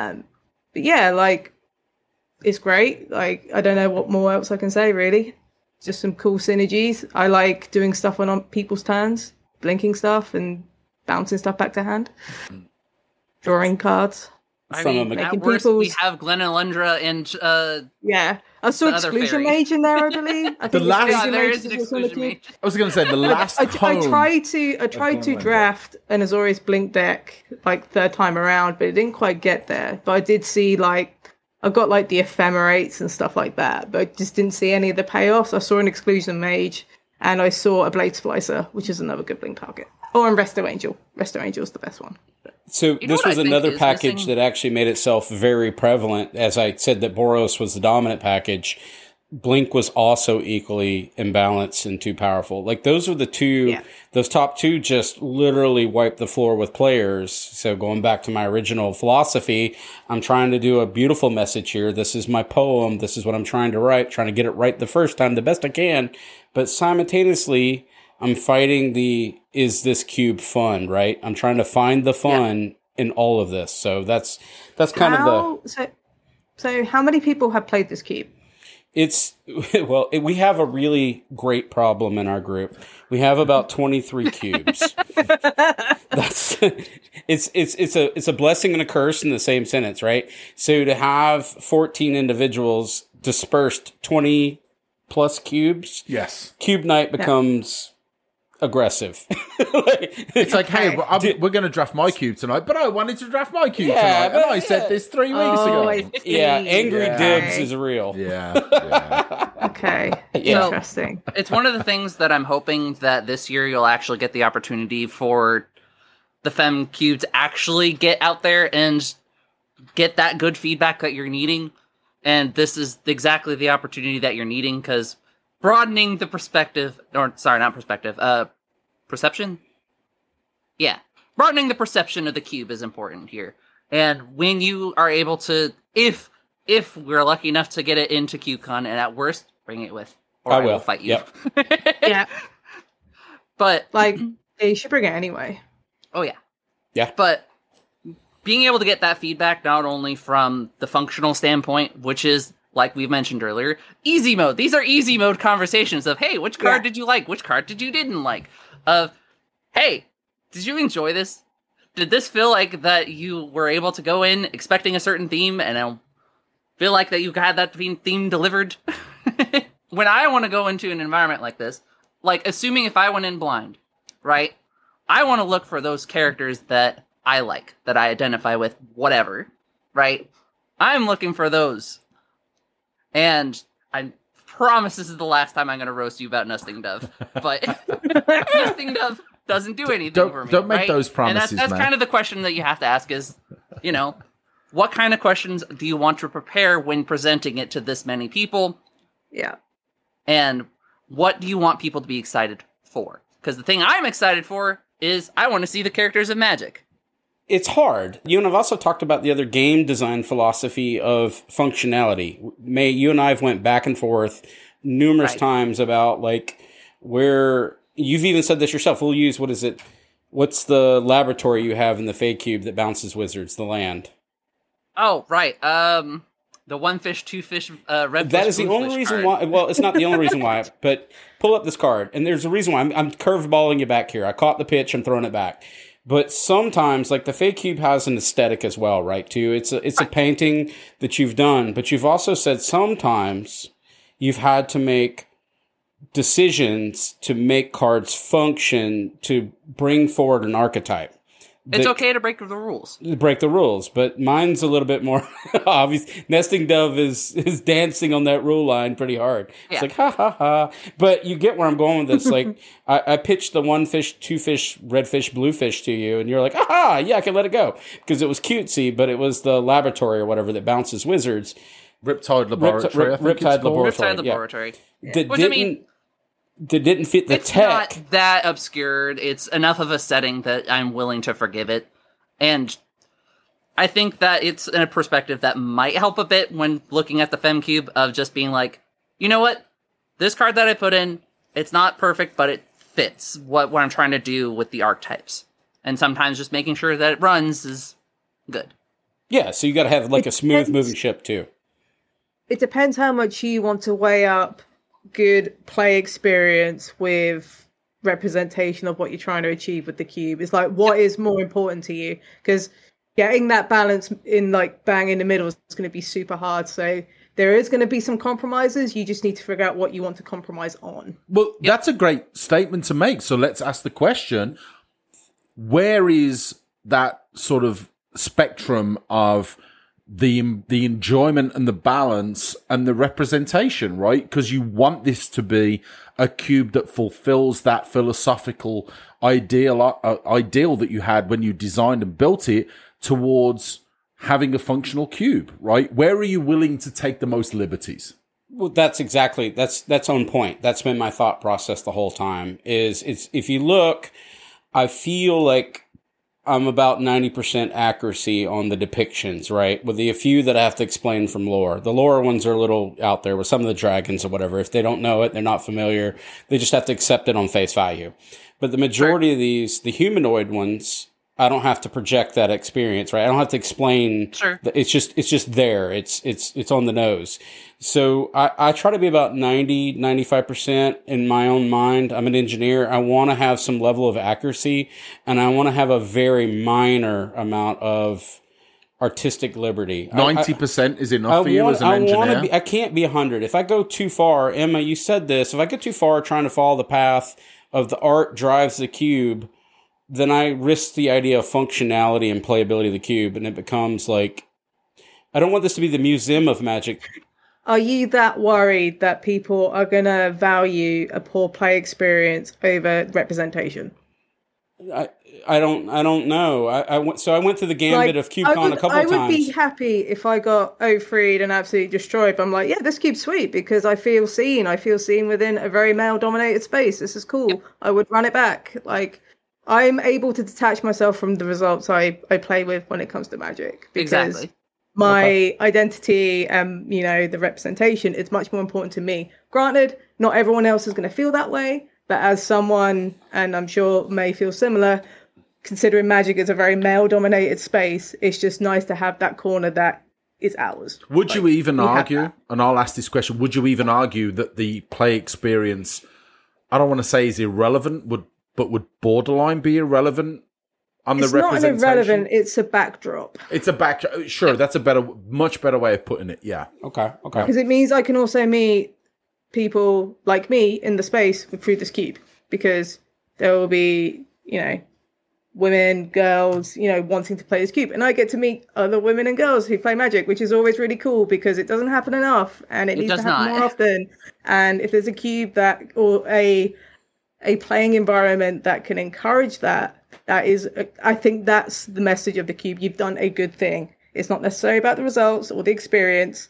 But yeah, it's great. I don't know what more else I can say, really. Just some cool synergies. I like doing stuff on people's turns, blinking stuff and bouncing stuff back to hand. Drawing cards. I mean, at worst, we have Glenn and Lundra and... yeah. I saw Exclusion Mage in there, I believe. I think there is an Exclusion Mage. I was going to say, the last I tried to draft an Azorius Blink deck, third time around, but it didn't quite get there. But I did see, I got, the Ephemerates and stuff like that, but I just didn't see any of the payoffs. I saw an Exclusion Mage, and I saw a Blade Splicer, which is another good Blink target. Or a Resto Angel. Resto Angel's the best one. So this was another package that actually made itself very prevalent. As I said that Boros was the dominant package, Blink was also equally imbalanced and too powerful. Those are the two, those top two just literally wiped the floor with players. So going back to my original philosophy, I'm trying to do a beautiful message here. This is my poem. This is what I'm trying to write, trying to get it right the first time, the best I can. But simultaneously, I'm fighting is this cube fun, right? I'm trying to find the fun in all of this. So that's kind of the... So how many people have played this cube? We have a really great problem in our group. We have about 23 cubes. It's a blessing and a curse in the same sentence, right? So to have 14 individuals dispersed 20 plus cubes, yes, Cube Night becomes aggressive. It's like, hey, we're going to draft my cube tonight, but I wanted to draft my cube tonight, and I said this 3 weeks ago. Angry Dibs is real. Yeah. Okay. Interesting. It's one of the things that I'm hoping that this year you'll actually get the opportunity for the Fem Cube to actually get out there and get that good feedback that you're needing. And this is exactly the opportunity that you're needing, because broadening the perception? Yeah. Broadening the perception of the cube is important here. And when you are able to, if we're lucky enough to get it into CubeCon, and at worst, bring it with, or I will fight you. Yep. Yeah. But, you should bring it anyway. Oh, yeah. Yeah. But being able to get that feedback not only from the functional standpoint, which is, like we mentioned earlier, easy mode. These are easy mode conversations of, hey, which card did you like? Which card did you didn't like? of, hey, did you enjoy this? Did this feel like that you were able to go in expecting a certain theme and feel like that you had that theme delivered? When I want to go into an environment like this, like assuming if I went in blind, right? I want to look for those characters that I like, that I identify with, whatever, right? I'm looking for those. And I promise this is the last time I'm going to roast you about Nesting Dove. But Nesting Dove doesn't do anything for me. Don't make right? those promises, and that's kind of the question that you have to ask is, you know, what kind of questions do you want to prepare when presenting it to this many people? Yeah. And what do you want people to be excited for? Because the thing I'm excited for is I want to see the characters of Magic. It's hard. You and I've also talked about the other game design philosophy of functionality. You and I have went back and forth numerous times about like where you've even said this yourself. We'll use, what's the laboratory you have in the Fey Cube that bounces wizards, the land? Oh, right. The one fish, two fish, red fish. That is the only reason why. Well, it's not the only reason why, but pull up this card, and there's a reason why. I'm curveballing you back here. I caught the pitch. I'm throwing it back. But sometimes, like the Fey Cube has an aesthetic as well, right? Too. It's a painting that you've done, but you've also said sometimes you've had to make decisions to make cards function to bring forward an archetype. It's okay to break the rules. Break the rules, but mine's a little bit more obvious. Nesting Dove is dancing on that rule line pretty hard. Yeah. It's like, ha, ha, ha. But you get where I'm going with this. Like, I pitched the one fish, two fish, red fish, blue fish to you, and you're like, aha, yeah, I can let it go. Because it was cutesy, but it was the laboratory or whatever that bounces wizards. Riptide Laboratory. Riptide Laboratory. Riptide Laboratory. Yeah. That didn't fit the tech. It's not that obscured. It's enough of a setting that I'm willing to forgive it. And I think that it's in a perspective that might help a bit when looking at the FemCube of just being like, you know what? This card that I put in, it's not perfect, but it fits what I'm trying to do with the archetypes. And sometimes just making sure that it runs is good. Yeah, so you got to have like a smooth moving ship too. It depends how much you want to weigh up good play experience with representation of what you're trying to achieve with the cube. It's like, what is more important to you? Because getting that balance in like bang in the middle is going to be super hard. So there is going to be some compromises. You just need to figure out what you want to compromise on. Well, that's a great statement to make. So let's ask the question, where is that sort of spectrum of the enjoyment and the balance and the representation, right? Because you want this to be a cube that fulfills that philosophical ideal that you had when you designed and built it towards having a functional cube, right? Where are you willing to take the most liberties? Well, that's on point. That's been my thought process the whole time. It's if you look, I feel like I'm about 90% accuracy on the depictions, right? With a few that I have to explain from lore. The lore ones are a little out there with some of the dragons or whatever. If they don't know it, they're not familiar, they just have to accept it on face value. But the majority of these, the humanoid ones, I don't have to project that experience, right? I don't have to explain. Sure. It's just there. It's on the nose. So I try to be about 95% in my own mind. I'm an engineer. I want to have some level of accuracy, and I want to have a very minor amount of artistic liberty. 90% is enough for you as an engineer? I can't be 100. If I go too far, Emma, you said this, if I get too far trying to follow the path of the art drives the cube, then I risk the idea of functionality and playability of the cube, and it becomes like, I don't want this to be the museum of Magic. Are you that worried that people are going to value a poor play experience over representation? I don't know. I went through the gambit of CubeCon a couple of times. I would be happy if I got 0-3'd and absolutely destroyed. But I'm like, yeah, this cube's sweet because I feel seen. I feel seen within a very male-dominated space. This is cool. Yep. I would run it back. Like, I'm able to detach myself from the results I play with when it comes to Magic. Because exactly. My identity and, the representation is much more important to me. Granted, not everyone else is going to feel that way, but as someone, and I'm sure may feel similar, considering Magic is a very male-dominated space, it's just nice to have that corner that is ours. Would you even argue, and I'll ask this question, would you even argue that the play experience, I don't want to say is irrelevant, but would borderline be irrelevant on the It's not an representation? irrelevant, it's a backdrop. It's a back. Sure, that's a much better way of putting it. Yeah. Okay. Because it means I can also meet people like me in the space through this cube. Because there will be, women, girls, wanting to play this cube. And I get to meet other women and girls who play Magic, which is always really cool because it doesn't happen enough and it needs to happen more often. And if there's a cube or a playing environment that can encourage that is, I think that's the message of the cube. You've done a good thing. It's not necessarily about the results or the experience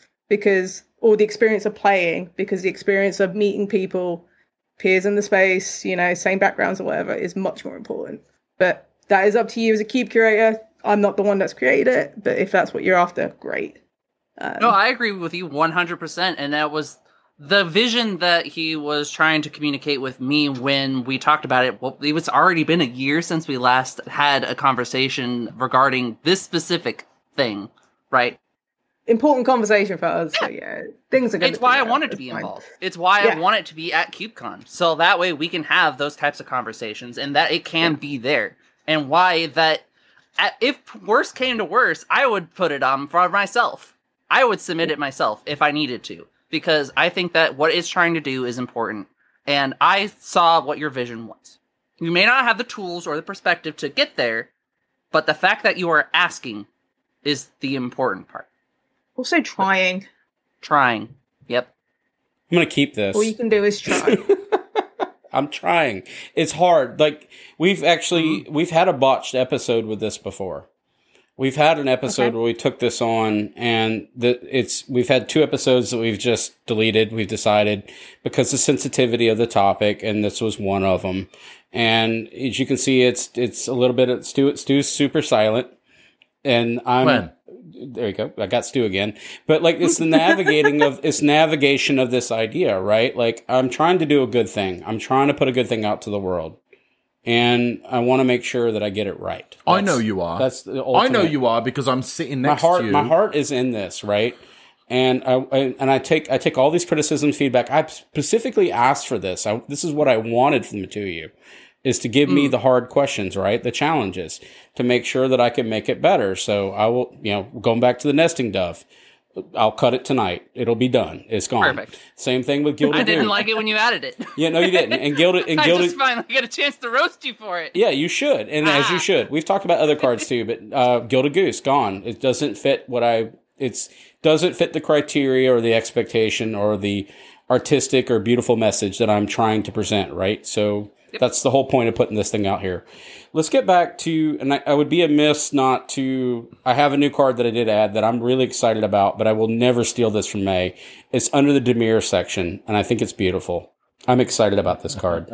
or the experience of playing, because the experience of meeting people, peers in the space, same backgrounds or whatever, is much more important. But that is up to you as a cube curator. I'm not the one that's created it, but if that's what you're after, great. No, I agree with you 100%. And that was the vision that he was trying to communicate with me when we talked about it. Well, it's already been a year since we last had a conversation regarding this specific thing, right? Important conversation for us. So yeah, things are good. It's why I want it to be involved. It's why I want it to be at KubeCon. So that way we can have those types of conversations and that it can be there. And why that, if worse came to worse, I would put it on for myself. I would submit it myself if I needed to. Because I think that what it's trying to do is important. And I saw what your vision was. You may not have the tools or the perspective to get there, but the fact that you are asking is the important part. Also trying. Trying. Yep. I'm going to keep this. All you can do is try. I'm trying. It's hard. Like, we've had a botched episode with this before. We've had an episode where we took this on, and we've had 2 episodes that we've just deleted. We've decided because the sensitivity of the topic, and this was one of them. And as you can see, it's a little bit. Stu's super silent, and there you go. I got Stu again. But like, it's the navigation of this idea, right? Like, I'm trying to do a good thing. I'm trying to put a good thing out to the world. And I want to make sure that I get it right. I know you are. That's the ultimate. I know you are because I'm sitting next to you. My heart is in this, right? And I take all these criticism feedback. I specifically asked for this. This is what I wanted from the 2 of you, is to give me the hard questions, right? The challenges, to make sure that I can make it better. So I will, going back to the nesting dove, I'll cut it tonight. It'll be done. It's gone. Perfect. Same thing with Gilded Goose. I didn't like it when you added it. Yeah, no, you didn't. And Gilded, I just finally get a chance to roast you for it. Yeah, you should, and as you should. We've talked about other cards too, but Gilded Goose gone. It doesn't fit doesn't fit the criteria or the expectation or the artistic or beautiful message that I'm trying to present. Right, so. Yep. That's the whole point of putting this thing out here. Let's get back to, and I would be amiss not to, I have a new card that I did add that I'm really excited about, but I will never steal this from May. It's under the Dimir section, and I think it's beautiful. I'm excited about this card.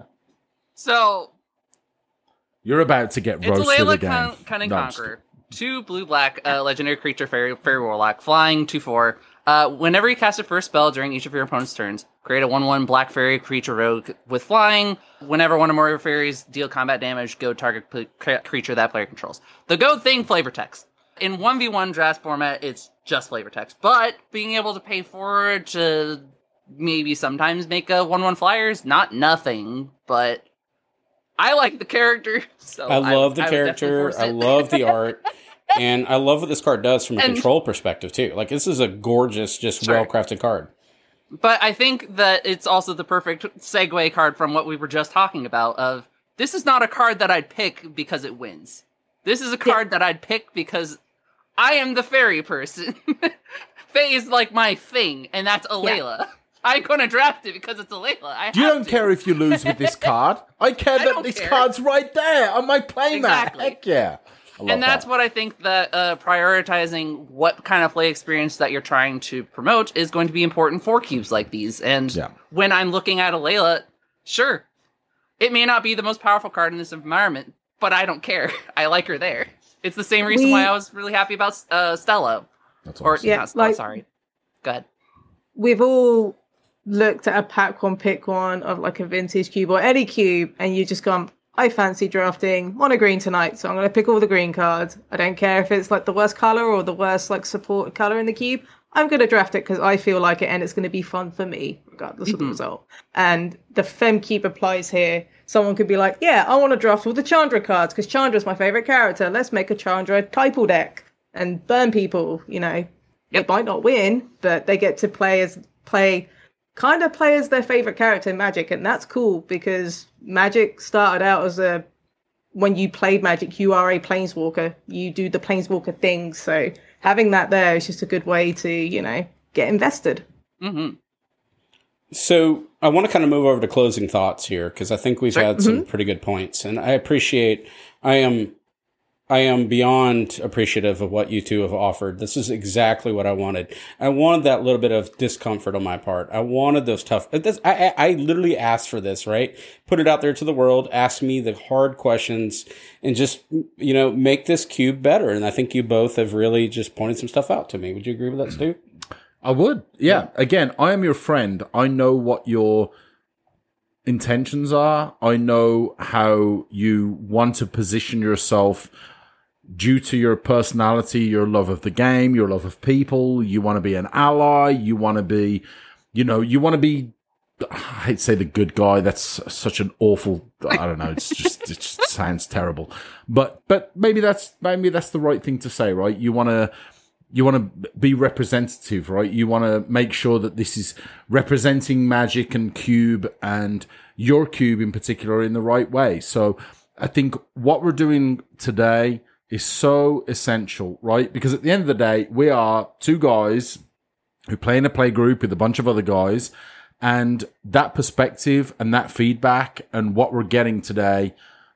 So, you're about to get roasted again. It's Alayla Cunning Conqueror. 2 blue-black, legendary creature, fairy warlock, flying 2/4. Whenever you cast a first spell during each of your opponent's turns, create a 1/1 black fairy creature rogue with flying. Whenever one or more of your fairies deal combat damage, go target creature that player controls. The go thing, flavor text. In 1v1 draft format, it's just flavor text. But being able to pay forward to maybe sometimes make a 1/1 flyer is not nothing, but I like the character. So I love the character. I love the art. And I love what this card does from a control perspective, too. Like, this is a gorgeous, just well-crafted card. But I think that it's also the perfect segue card from what we were just talking about of, this is not a card that I'd pick because it wins. This is a card that I'd pick because I am the fairy person. Fae is like my thing, and that's Alayla. Yeah. I'm going to draft it because it's Alayla. You don't care if you lose with this card. I care that this card's right there on my playmat. Heck yeah. And that's what I think that prioritizing what kind of play experience that you're trying to promote is going to be important for cubes like these. And when I'm looking at Alayla, sure, it may not be the most powerful card in this environment, but I don't care. I like her there. It's the same reason why I was really happy about Stella. That's awesome. Or, sorry. Go ahead. We've all looked at a pack one, pick one of like a vintage cube or any cube, and you just gone, I fancy drafting mono green tonight, so I'm going to pick all the green cards. I don't care if it's like the worst color or the worst like support color in the cube. I'm going to draft it because I feel like it and it's going to be fun for me, regardless of the result. And the FemCube applies here. Someone could be like, yeah, I want to draft all the Chandra cards because Chandra's my favorite character. Let's make a Chandra typal deck and burn people, you know. They might not win, but they get to play as their favorite character in Magic. And that's cool because Magic started out as when you played Magic, you are a Planeswalker. You do the Planeswalker things. So having that there is just a good way to, you know, get invested. Mm-hmm. So I want to kind of move over to closing thoughts here because I think we've had some pretty good points. And I am beyond appreciative of what you two have offered. This is exactly what I wanted. I wanted that little bit of discomfort on my part. I wanted those tough. I literally asked for this, right? Put it out there to the world. Ask me the hard questions, and just make this cube better. And I think you both have really just pointed some stuff out to me. Would you agree with that, Stu? I would. Yeah. Again, I am your friend. I know what your intentions are. I know how you want to position yourself. Due to your personality, your love of the game, your love of people, you want to be an ally, you want to be, I hate to say the good guy, that's such an awful, I don't know, it just sounds terrible. But maybe that's the right thing to say, right? You want to be representative, right? You want to make sure that this is representing Magic and Cube and your cube in particular in the right way. So I think what we're doing today is so essential, right? Because at the end of the day, we are two guys who play in a play group with a bunch of other guys, and that perspective and that feedback and what we're getting today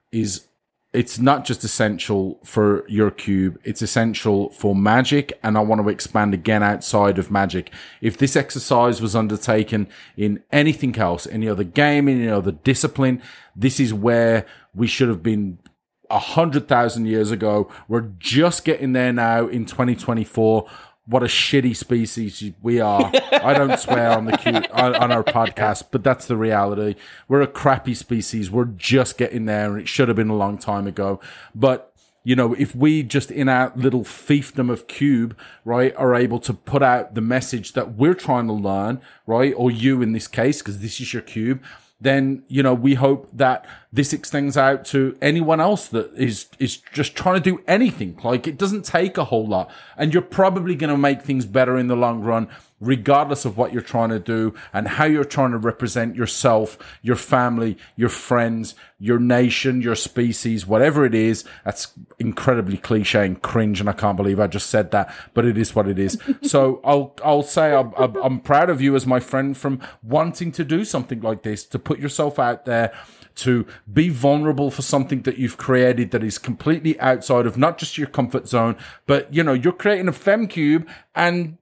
it's not just essential for your cube, it's essential for Magic, and I want to expand again outside of Magic. If this exercise was undertaken in anything else, any other game, any other discipline, this is where we should have been 100,000 years ago. We're just getting there now in 2024. What a shitty species we are. I don't swear on on our podcast, but that's the reality. We're a crappy species. We're just getting there, and it should have been a long time ago. But if we just in our little fiefdom of cube, right, are able to put out the message that we're trying to learn, right, or you in this case, because this is your cube, then, we hope that this extends out to anyone else that is just trying to do anything. Like, it doesn't take a whole lot. And you're probably going to make things better in the long run, regardless of what you're trying to do and how you're trying to represent yourself, your family, your friends, your nation, your species, whatever it is. That's incredibly cliche and cringe, and I can't believe I just said that, but it is what it is. So I'll say I'm proud of you as my friend from wanting to do something like this, to put yourself out there, to be vulnerable for something that you've created that is completely outside of not just your comfort zone, but, you're creating a FemCube and,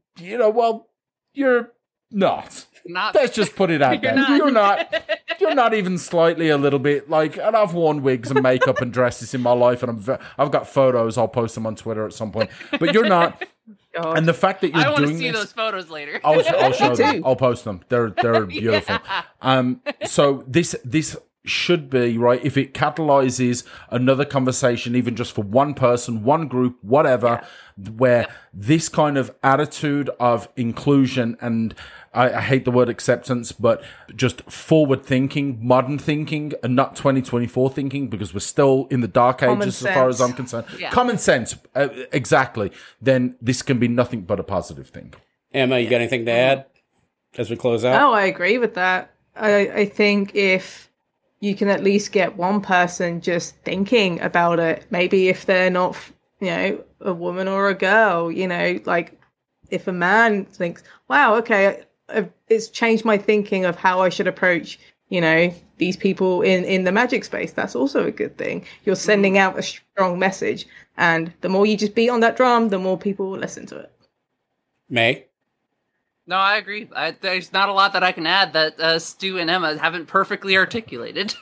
you're not. Let's just put it out there. You're not even slightly a little bit like, and I've worn wigs and makeup and dresses in my life, and I've got photos. I'll post them on Twitter at some point. But you're not. God. And the fact that you're doing this, I want to see those photos later. I'll show them. I'll post them. They're beautiful. Yeah. So this should be, right, if it catalyzes another conversation, even just for one person, one group, whatever, where this kind of attitude of inclusion and I hate the word acceptance, but just forward thinking, modern thinking, and not 2024 thinking, because we're still in the dark ages as far as I'm concerned. Yeah. Common sense, exactly. Then this can be nothing but a positive thing. Emma, you got anything to add as we close out? Oh, I agree with that. I think if you can at least get one person just thinking about it, maybe if they're not, a woman or a girl, like if a man thinks, wow, okay, it's changed my thinking of how I should approach, these people in the Magic space. That's also a good thing. You're sending out a strong message, and the more you just beat on that drum, the more people will listen to it. May? No, I agree. There's not a lot that I can add that Stu and Emma haven't perfectly articulated.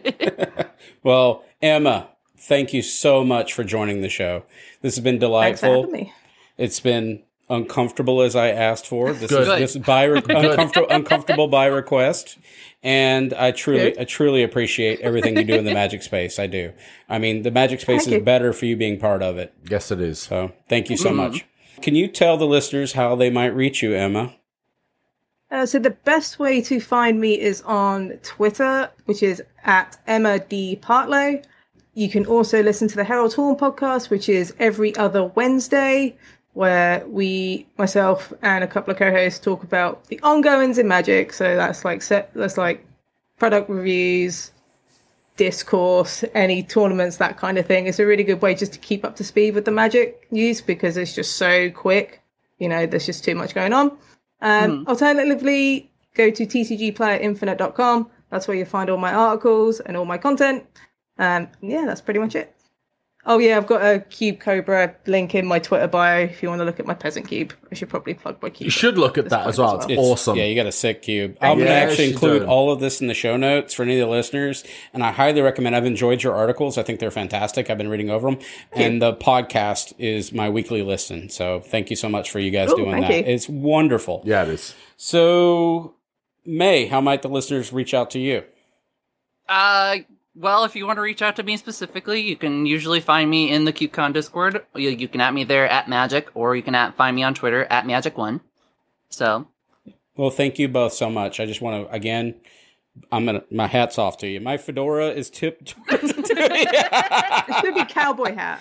Well, Emma, thank you so much for joining the show. This has been delightful. Thanks for having me. It's been uncomfortable as I asked for. This is uncomfortable by request, and I truly appreciate everything you do in the Magic space. I do. I mean, the Magic space is better for you being part of it. Yes, it is. So thank you so much. Can you tell the listeners how they might reach you, Emma? So the best way to find me is on Twitter, which is at Emma D. Partlow. You can also listen to the Herald Horn podcast, which is every other Wednesday, where myself and a couple of co-hosts talk about the ongoings in Magic. So that's like product reviews, discourse, any tournaments, that kind of thing. It's a really good way just to keep up to speed with the Magic news because it's just so quick. There's just too much going on. Alternatively, go to tcgplayerinfinite.com. That's where you'll find all my articles and all my content. That's pretty much it. Oh yeah, I've got a Cube Cobra link in my Twitter bio if you want to look at my Peasant Cube. I should probably plug my Cube. You should look at that as well. It's awesome. Yeah, you got a sick cube. I'm going to actually include all of this in the show notes for any of the listeners, and I highly recommend. I've enjoyed your articles. I think they're fantastic. I've been reading over them, and the podcast is my weekly listen. So thank you so much for you guys doing that. It's wonderful. Yeah, it is. So, May, how might the listeners reach out to you? Well, if you want to reach out to me specifically, you can usually find me in the KubeCon Discord. You can at me there at Magic, or you can find me on Twitter at Magic1. So, well, thank you both so much. I just want to again, my hat's off to you. My fedora is tipped. It should be cowboy hat.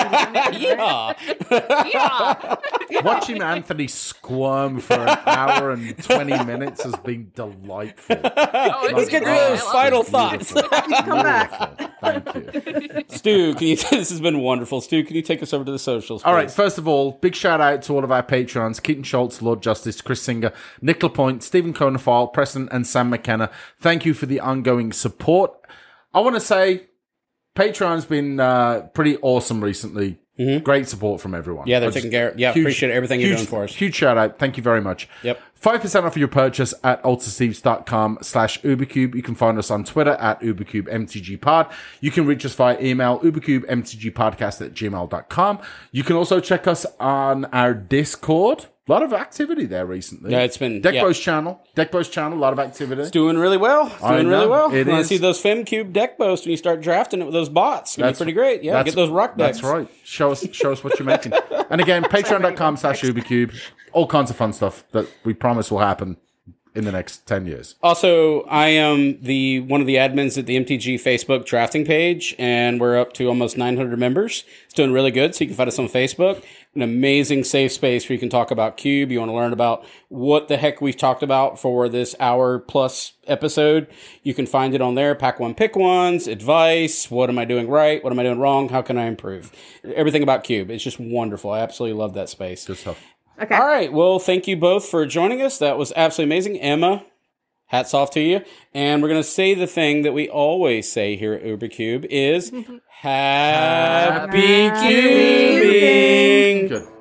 Yeah. Watching Anthony squirm for an hour and 20 minutes has been delightful. Let's get to those final thoughts. Come back. Thank you. Stu, this has been wonderful. Stu, can you take us over to the socials, please? All right, first of all, big shout out to all of our patrons, Keaton Schultz, Lord Justice, Chris Singer, Nick Lapointe, Stephen Conafile, Preston, and Sam McKenna. Thank you for the ongoing support. I want to say Patreon's been pretty awesome recently. Mm-hmm. Great support from everyone. Yeah, they're taking care. Yeah, appreciate everything you're doing for us. Huge shout out. Thank you very much. Yep. 5% off your purchase at ultrasteves.com/ubercube. You can find us on Twitter at ubercubemtgpod. You can reach us via email, ubercubemtgpodcast@gmail.com. You can also check us on our Discord. A lot of activity there recently. Yeah, it's been Deckbo's channel, a lot of activity. It's doing really well. It is. I see those FemCube deck boasts when you start drafting it with those bots. It's pretty great. Yeah, get those rock decks. That's right. Show us what you're making. And again, patreon.com/ubercube. All kinds of fun stuff that we promise will happen in the next 10 years. Also, I am one of the admins at the MTG Facebook drafting page, and we're up to almost 900 members. It's doing really good, so you can find us on Facebook. An amazing safe space where you can talk about Cube. You want to learn about what the heck we've talked about for this hour-plus episode. You can find it on there. Pack one, pick ones, advice, what am I doing right, what am I doing wrong, how can I improve? Everything about Cube. It's just wonderful. I absolutely love that space. Good stuff. Okay. All right. Well, thank you both for joining us. That was absolutely amazing. Emma, hats off to you. And we're going to say the thing that we always say here at UberCube is Happy Cubing. Good.